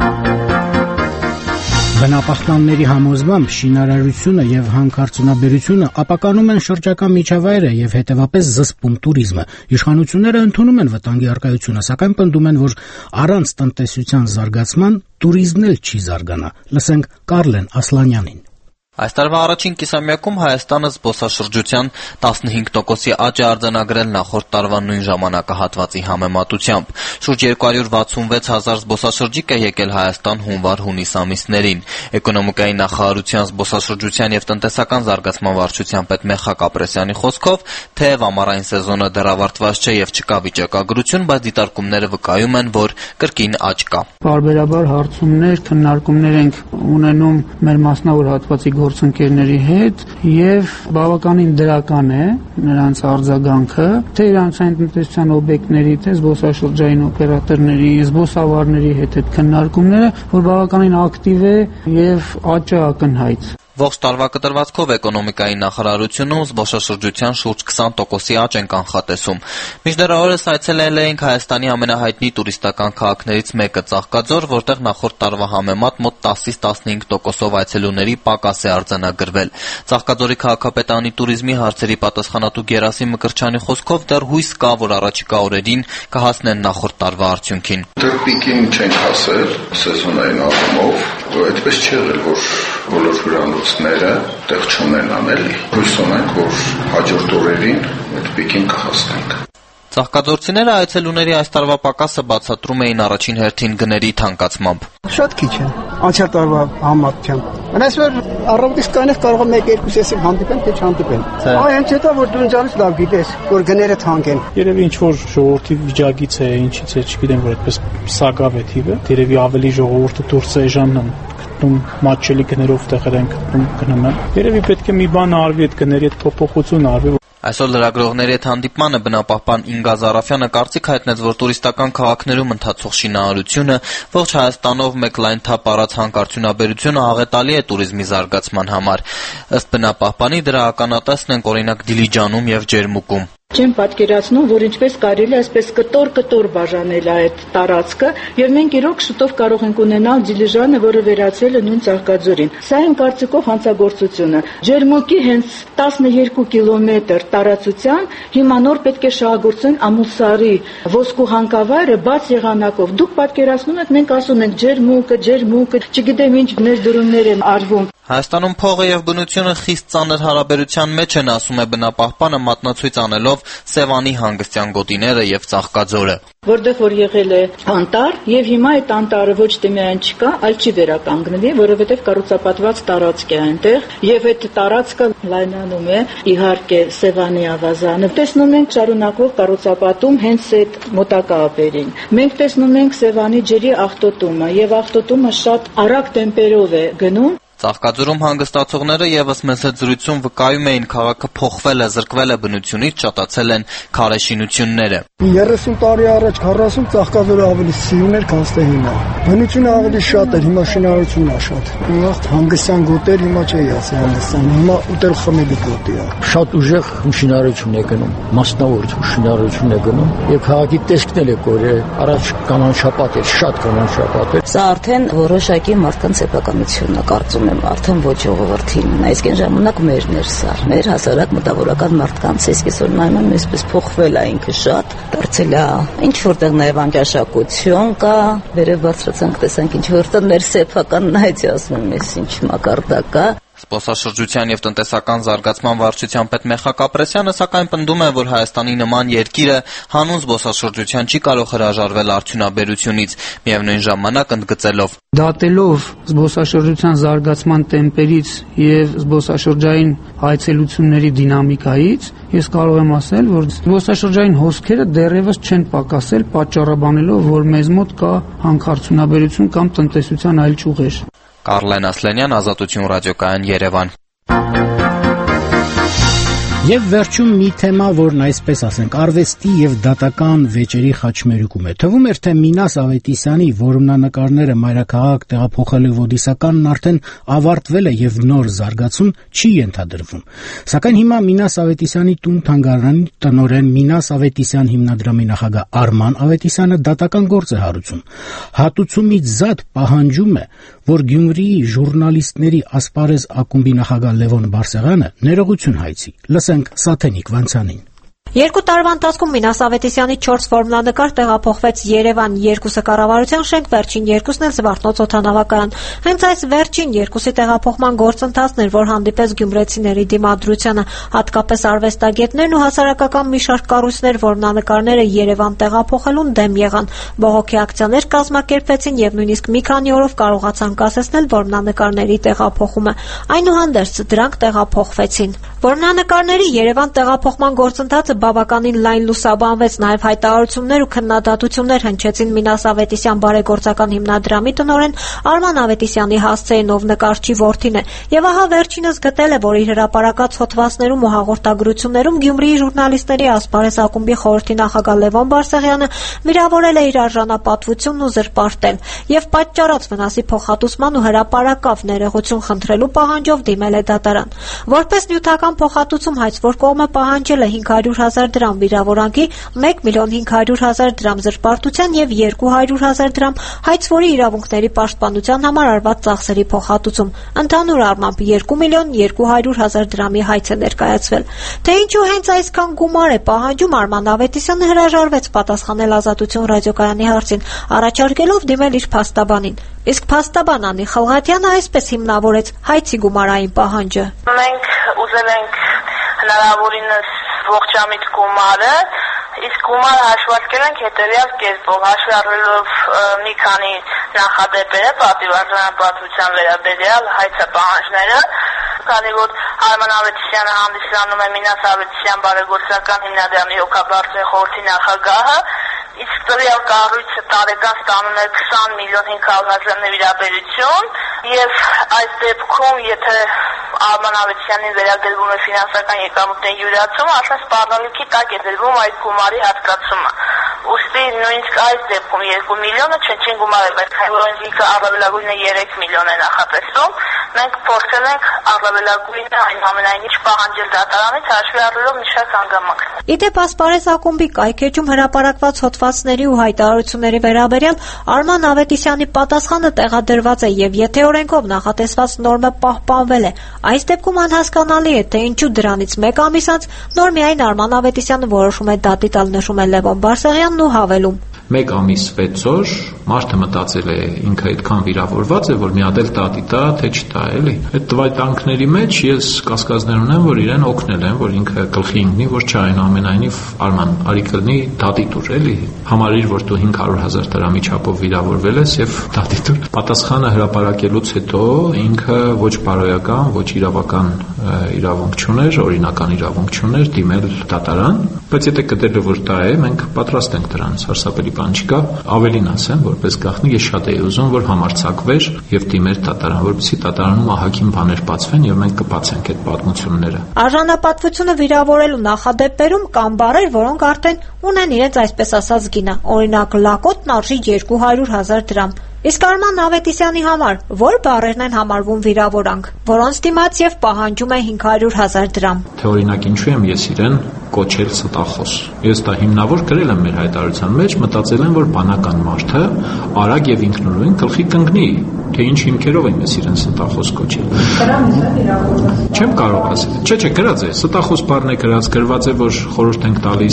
Բնապահպանների համոզմամբ շինարարությունը եւ հանքարդյունաբերությունը ապականում են շրջակա միջավայրը եւ հետեւապես զսպում туриզմը։ Իշխանությունները ընդունում են վտանգի առկայությունը, սակայն պնդում են, որ առանց տնտեսության զարգացման туриզմն էլ չի զարգանա։ Լսենք Կարլեն Ասլանյանին։ Այս տարվա առաջին կիսամյակում Հայաստանը զբոսաշրջության տասնհինգ տոկոսի աճ է արձանագրել նախորդ տարվա նույն ժամանակահատվածի համեմատությամբ։ Շուրջ երկու հարյուր վաթսունվեց հազար զբոսաշրջիկ է եկել Հայաստան հունվար-հունիս ամիսներին։ Էկոնոմիկայի նախարարության զբոսաշրջության եւ տնտեսական զարգացման վարչության պետ Մեխակ Ապրեսյանի խոսքով, թեև ամառային սեզոնը դեռ ավարտված չէ եւ չկա վիճակագրություն, բայց դիտարկումները վկայում են, որ կրկին աճ կա։ Բարբերաբար հարցումներ, քննարկումներ ենք ունենում մեր մասնավոր հատվածի գործընկերների հետ եւ բավականին դրական է նրանց արձագանքը, թե իրանցային տնտեսության օբյեկտների, թե զբոսաշրջային օպերատորների, զբոսավարների հետ այդ քննարկումները, որ բավականին ակտիվ է եւ աճը ակնհայտ։ Ողջ տարվա կտրվածքով էկոնոմիկայի նախարարությունում զբոսաշրջության շուրջ քսան տոկոսի աճ են կանխատեսում։ Մինչդեռ օրս այցելել էինք Հայաստանի ամենահայտնի տուրիստական քաղաքներից մեկը Ծաղկաձոր, որտեղ նախորդ տարվա համեմատ մոտ տասից տասնհինգ տոկոսով այցելուների պակաս է արձանագրվել։ Ծաղկաձորի քաղաքապետարանի туриզմի հարցերի պատասխանատու Գերասիմ Մկրտչյանի խոսքով դեռ հույս կա, որ առաջիկա օրերին կհասնեն նախորդ տարվա արդյունքին։ Դեռ պիկին չենք հասել սեզոնային առումով, այդպես չի եղել, որ բոլոր հյուրանոցները տեղ չունենան էլի։ Հույս ունենք, որ հաջորդ օրերին այդ պիկին կհասնենք։ Ծաղկաձորցիները այցելուների այս տարվա պակասը բացատրում էին առաջին հերթին գների թանկացմամբ։ Շատ քիչ է, անցյալ տարվա համեմատությամբ։ Այնպես որ առավոտից կանես կարող է մեկ երկու սեսիվ հանդիպեն, թե չհանդիպեն։ Այ հենց հետո որ դու ինձանից լավ գիտես, որ գները թանկ են։ Երևի ինչ որ ժողովրդի վիճակից է, ինչից է, չգիտեմ, որ այդպես սակավ է թիվը։ Երևի ավելի ժողովուրդը դուրս է էժանն գտնում մատչելի գներով տեղեր են գտնում գնում են։ Երևի պետք է մի բան արվի այդ գների հետ փոփոխություն արվի։ Այսօր լրագրողների հետ հանդիպմանը բնապահպան Ինգա Զարաֆյանը կարծիք հայտնեց, որ տուրիստական քաղաքներում ընթացող շինարարությունը ողջ Հայաստանով մեկ լայն թափ առած հանքարդյունաբերությունը աղետալի է туриզմի զարգացման համար։ Ըստ բնապահպանի դրա ականատեսն են օրինակ Դիլիջանում եւ Ջերմուկում։ Չեմ պատկերացնում, որ ինչպես կարելի է այսպես կտոր-կտոր բաժանել այդ տարածքը, եւ մենք իրոք շուտով կարող ենք ունենալ Դիլիժանը, որը վերածվել է նույն Ծաղկաձորին։ Սա իմ կարծիքով հանցագործությունը։ Ջերմուկի հենց տասնյոթ կիլոմետր տարածության հիմա նոր պետք է շահագործեն Ամուսարի ոսկու հանքավայրը բաց եղանակով։ Դուք պատկերացնում եք, մենք ասում ենք Ջերմուկը, Ջերմուկը, չգիտեմ ինչ ներդրումներ են արվում։ Հայաստանում փողը եւ բնությունը խիստ ծանր հարաբերության մեջ են, ասում է բնապահպանը, մատնացույց անելով Սևանի հանգստյան գոտիները եւ Ծաղկաձորը։ Որտեղ որ եղել է անտառ եւ հիմա այդ անտառը ոչ թե միայն չկա, այլ չի վերականգնվի, որովհետեւ կառուցապատված տարածք է այնտեղ եւ այդ տարածքը լայնանում է իհարկե Սևանի ավազանը։ Տեսնում ենք շարունակվող կառուցապատում հենց այդ մոտակա ափերին։ Մենք տեսնում ենք Սևանի ջրի աղտոտումը եւ աղտոտումը շատ արագ տեմպերով է գնում։ Ծաղկաձորում հանգստացողները եւս մեծ զրույցում վկայում էին, քաղաքը փոխվել է, զրկվել է բնությունից, շատացել են քարե շինությունները։ երեսուն տարի առաջ քառասուն Ծաղկաձորը ավելի սիրուն էր, քան ստե հիմա։ Բնությունը ավելի շատ էր, հիմա շինարարությունն է շատ։ Նախ հանգստյան գոտեր, հիմա չէ ասի հանգստյան, հիմա ուտել խմելի գոտի է։ Շատ ուժեղ շինարարություն է գնում, մասնավոր շինարարություն է գնում, եւ քաղաքի տեսքն էլ է կորել, առաջ կանաչապատ էր, շատ կանաչապատ էր։ Սա արդեն որոշակի մարդկանց սեփականությունն է, կարծում եմ արդեն ոչ ժողովրդին, այսքան ժամանակ մերն էր սա, մեր հասարակ մտավորական մարդկանց էս այսօր նայում եմ, այսպես փոխվել է ինքը շատ, դարձել է ինչ որտեղ նաև անկաշակություն կա, վերև բարձրացանք տեսանք ինչ որտեղ մեր սեփական նայեցի ասում եմ, ես ինչ մակարդակ կա։ Զբոսաշրջության եւ տնտեսական զարգացման վարչության պետ Մեխակ Ապրեսյանը սակայն պնդում է, որ Հայաստանի նման երկիրը հանուն զբոսաշրջության չի կարող հրաժարվել արդյունաբերությունից, միևնույն ժամանակ ընդգծելով. Դատելով զբոսաշրջության զարգացման տեմպերից եւ զբոսաշրջային այցելությունների դինամիկայից, ես կարող եմ ասել, որ զբոսաշրջային հոսքերը դեռևս չեն պակասել, պատճառաբանելով, որ մեզ մոտ կա հանքարդյունաբերություն կամ տնտեսության այլ ճյուղեր։ Կարլեն Ասլենյան, Ազատություն ռադիոկայան, Երևան։ Եվ վերջում մի թեմա, որն այսպես ասենք, արվեստի եւ դատական վեճերի խաչմերուկում է։ Թվում էր, թե Մինաս Ավետիսյանի որմնանկարները մայրաքաղաք տեղափոխելու ոդիսականն արդեն ավարտվել է եւ նոր զարգացում չի ենթադրվում։ Սակայն հիմա Մինաս Ավետիսյանի տուն-թանգարանի տնօրեն Մինաս Ավետիսյան հիմնադրամի նախագահ Արման Ավետիսյանը դատական գործ է հարուցում։ Հատուցումից զատ պահանջում է, որ Գյումրիի ժուրնալիստների ասպարեզ ակումբի նախագահ Լևոն Բարսեղյանը ներողություն հայցի։ Լսենք Սաթենիկ Վանցյանին։ Երկու տարվա ընթացքում Մինաս Ավետիսյանի չորս որմնանկար տեղափոխվեց Երևան, երկուսը կառավարության շենք, վերջին երկուսն էլ Զվարթնոց օդանավակայան։ Հենց այս վերջին երկուսի տեղափոխման գործընթացն էր, որ հանդիպեց գյումրեցիների դիմադրությանը, հատկապես արվեստագետներն ու հասարակական մի շարք կառույցներ որմնանկարները Երևան տեղափոխելուն դեմ եղան։ Բողոքի ակցիաներ կազմակերպվեցին եւ նույնիսկ մի քանի օրով կարողացան կասեցնել որմնանկարների տեղափոխումը։ Այնուհանդերձ դրանք տեղափոխվեցին։ Որմնանկարների Երևան տեղափոխման գործընթացը բավականին լայն լուսաբանվեց, նաև հայտարարություններ ու քննադատություններ հնչեցին Մինաս Ավետիսյան բարեգործական հիմնադրամի տնօրեն Արման Ավետիսյանի հասցեին, ով նկարչի որդին է, եւ ահա վերջինս գտել է, որ իր հրապարակած հոդվածներում ու հաղորդագրություններում Գյումրիի ժուրնալիստների ասպարեզ ակումբի խորհրդի նախագահ Լևոն Բարսեղյանը վիրավորել է իր արժանապատվությունն ու զրպարտել եւ պատճառած վնասի փոխհատուցման ու հրապարակավ ներողություն խնդրելու պահանջով դիմել է դատարան։ Որպես նյութական փոխհատուցում հայցվոր կողմը պահանջել է հինգ հարյուր հազար դրամ վիրավորանքի, մեկ միլիոն հինգ հարյուր հազար դրամ զրպարտության եւ երկու հարյուր հազար դրամ հայցվորի իրավունքների պաշտպանության համար արված ծախսերի փոխհատուցում։ Ընդհանուր առմամբ երկու միլիոն երկու հարյուր հազար դրամի հայց է ներկայացվել։ Թե ինչու հենց այսքան գումար է պահանջում, Արման Ավետիսյանը հրաժարվեց պատասխանել Ազատություն ռադիոկայանի հարցին, առաջարկելով դիմել իր փաստաբանին։ Իսկ փաստաբան Անի Խալղատյանը այսպես հիմնավորեց հայցի գումարային պահանջը։ Մենք ուզել ենք հնարավորինս ողջամիտ գումարը, իսկ գումարը հաշվարկել ենք հետևյալ կերպով, հաշվի առնելով մի քանի նախադեպերը պատիվարժանապատվության վերաբերյալ հայցապահանջները, քանի որ Արման Ավետիսյանը հանդիսանում է Մինաս Ավետիսյան բարեգործական հիմնադրամի հոգաբարձի խորհրդի նախագահը, իսկ տվյալ կառույցը տարեկան ստանում է քսան միլիոն հինգ հարյուր հազար նվիրաբերություն եւ այս դեպքում եթե Արման Ավետիսյանին վերագրվում է ֆինանսական եկամուտների յուրացումը, արդեն սպառնալիքի տակ է դրվում այդ գումարի հատկացումը։ Ուստի նույնիսկ այս դեպքում երկու միլիոնը չնչին գումար է, բայց հայրենիքը առավելագույնը երեք միլիոն է նախատեսում։ Մենք փորձել ենք առավելագույնը այնուամենայնիվ պահանջել դատարանից հաշվի առնելով մի շարք հանգամանք։ Իդեպ ասպարեզ ակումբի կայքեջում հրապարակված հոդվածների ու հայտարարությունների վերաբերյալ Արման Ավետիսյանի պատասխանը տեղադրված է եւ եթե օրենքով նախատեսված նորմը պահպանվել է, այս դեպքում անհասկանալի է, թե ինչու դրանից մեկ ամիս անց նոր միայն Արման Ավետիսյանը որոշում է դատի տալ, նշում է Լևոն Բարսեղյանն ու հավելում. Մեկ ամիս վեց օր մարդը մտածել է ինքը այդքան վիրավորված է, որ մի հատ էլ տատի տա, թե չտա, էլի։ Այդ տվայտանքների մեջ ես կասկածներ ունեմ, որ իրեն օգնել են, որ ինքը գլխի ընկնի, որ չայնուամենայնիվ Արման արի կլինի տատի տուր, էլի։ Համարիր, որ դու հինգ հարյուր հազար դրամի չափով վիրավորվել ես եւ տատի տուր։ Պատասխանը հրապարակելուց հետո ինքը ոչ բարոյական, ոչ իրավական իրավունք չուներ, օրինական իրավունք չուներ դիմել դատարան, բայց եթե կդերը որ դա է, մենք պատրաստ ենք դրանից, հարցապետի բան չկա, ավելին ասեմ, որպես գաղտնի ես շատ էի ուզում, որ համարձակվեր եւ դիմեր դատարան, որպեսզի դատարանում ահագին բաներ բացվեն եւ մենք կբացենք այդ պատմությունները։ Արժանապատվությունը վիրավորելու նախադեպերում կան բառեր, որոնք արդեն ունեն իրենց այսպես ասած գինը, օրինակ լակոտն արժի երկու հարյուր հազար դրամ։ Իսկ Արման Ավետիսյանի համար որ բառերն են համարվում վիրավորանք, որոնց դիմաց եւ պահանջում է հինգ հարյուր հազար դրամ։ Թե օրինակ ինչու եմ ես իրեն կոչել ստախոս։ Ես դա հիմնավոր գրել եմ մեր հայտարարության մեջ, մտածել եմ, որ բանական մարդը արագ եւ ինքնուրույն գլխի կընկնի, թե ինչ հիմքերով եմ ես իրեն ստախոս կոչել։ Դրանից է վիրավորված։ Չեմ կարող ասել։ Չէ, չէ, գրած է, ստախոս բառն է գրած, գրված է, որ խորհուրդ ենք տալիս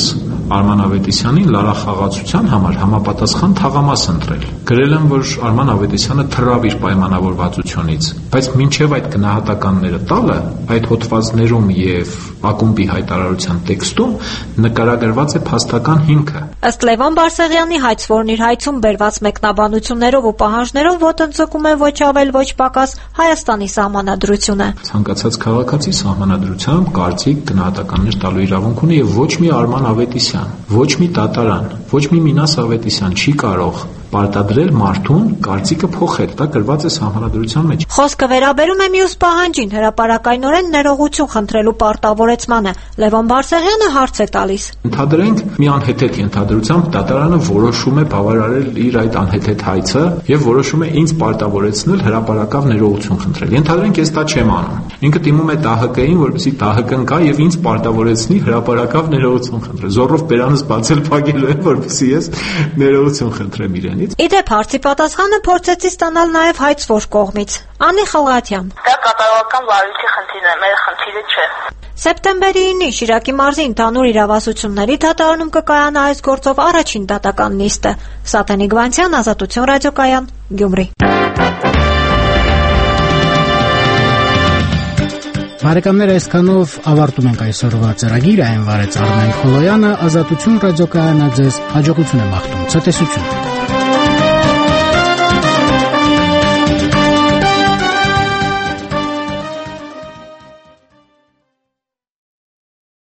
Արման Ավետիսյանին լարախաղացության համար համապատասխան թաղամաս ընտրել։ Գրել եմ, որ Արման Ավետիսյանը թռավ իր պայմանավորվածությունից, բայց մինչև այդ գնահատականները տալը, այդ հոդվածներում եւ ակումբի հայտարարության տեքստում նկարագրված է փաստական հիմքը։ Ըստ Լևոն Բարսեղյանի հայցվորն իր հայցում բերված մեկնաբանություններով ու պահանջներով ոտնձգում է ոչ ավել ոչ պակաս Հայաստանի սահմանադրությունը։ Ցանկացած քաղաքացի սահմանադրությամբ կարծիք գնահատականներ տալու իրավունք ունի եւ ոչ մի Արման Ավետիսյան, ոչ մի դատարան, ոչ մի Մինաս Ավետիսյան չի կարող պարտադրել մարդուն կարծիքը փոխել, դա գրված է սահմանադրության մեջ։ Խոսքը վերաբերում է մյուս պահանջին, հրապարակայնորեն ներողություն խնդրելու պարտավորեցմանը։ Լևոն Բարսեղյանը հարց է տալիս։ Ընդհանրենք մի անհեթեթ ենթադրությամբ դատարանը որոշում է բավարարել իր այդ անհեթեթ հայցը եւ որոշում է ինձ պարտավորեցնել հրապարակավ ներողություն խնդրել։ Ենթադրենք ես դա չեմ անում։ Ինքը դիմում է Տ Հ Կ-ին, որպեսզի Տ Հ Կ-ն գա եւ ինձ պարտավորեցնի հրապարակավ ներողություն խնդրել։ Զորով բերանս բացել փակելու է, որպեսզի ես ներողություն խնդրեմ իրեն։ Իդեպ հարցի պատասխանը փորձեցի ստանալ նաև հայցվոր կողմից։ Անի Խալղաթյան։ Դա կատարողական վարույթի խնդիրն է, մեր խնդիրը չէ։ Սեպտեմբերի ինը Շիրակի մարզի ընդհանուր իրավասությունների դատարանում կկայանա այս գործով առաջին դատական նիստը։ Սաթենիկ Վանցյան, Ազատություն ռադիոկայան, Գյումրի։ Բարեկամներ, այսքանով ավարտում ենք այսօրվա ծրագիրը, այն վարեց Արմեն Խոլոյանը, Ազատություն ռադիոկայանը ձեզ հաջողություն է մաղթում, ցտեսություն։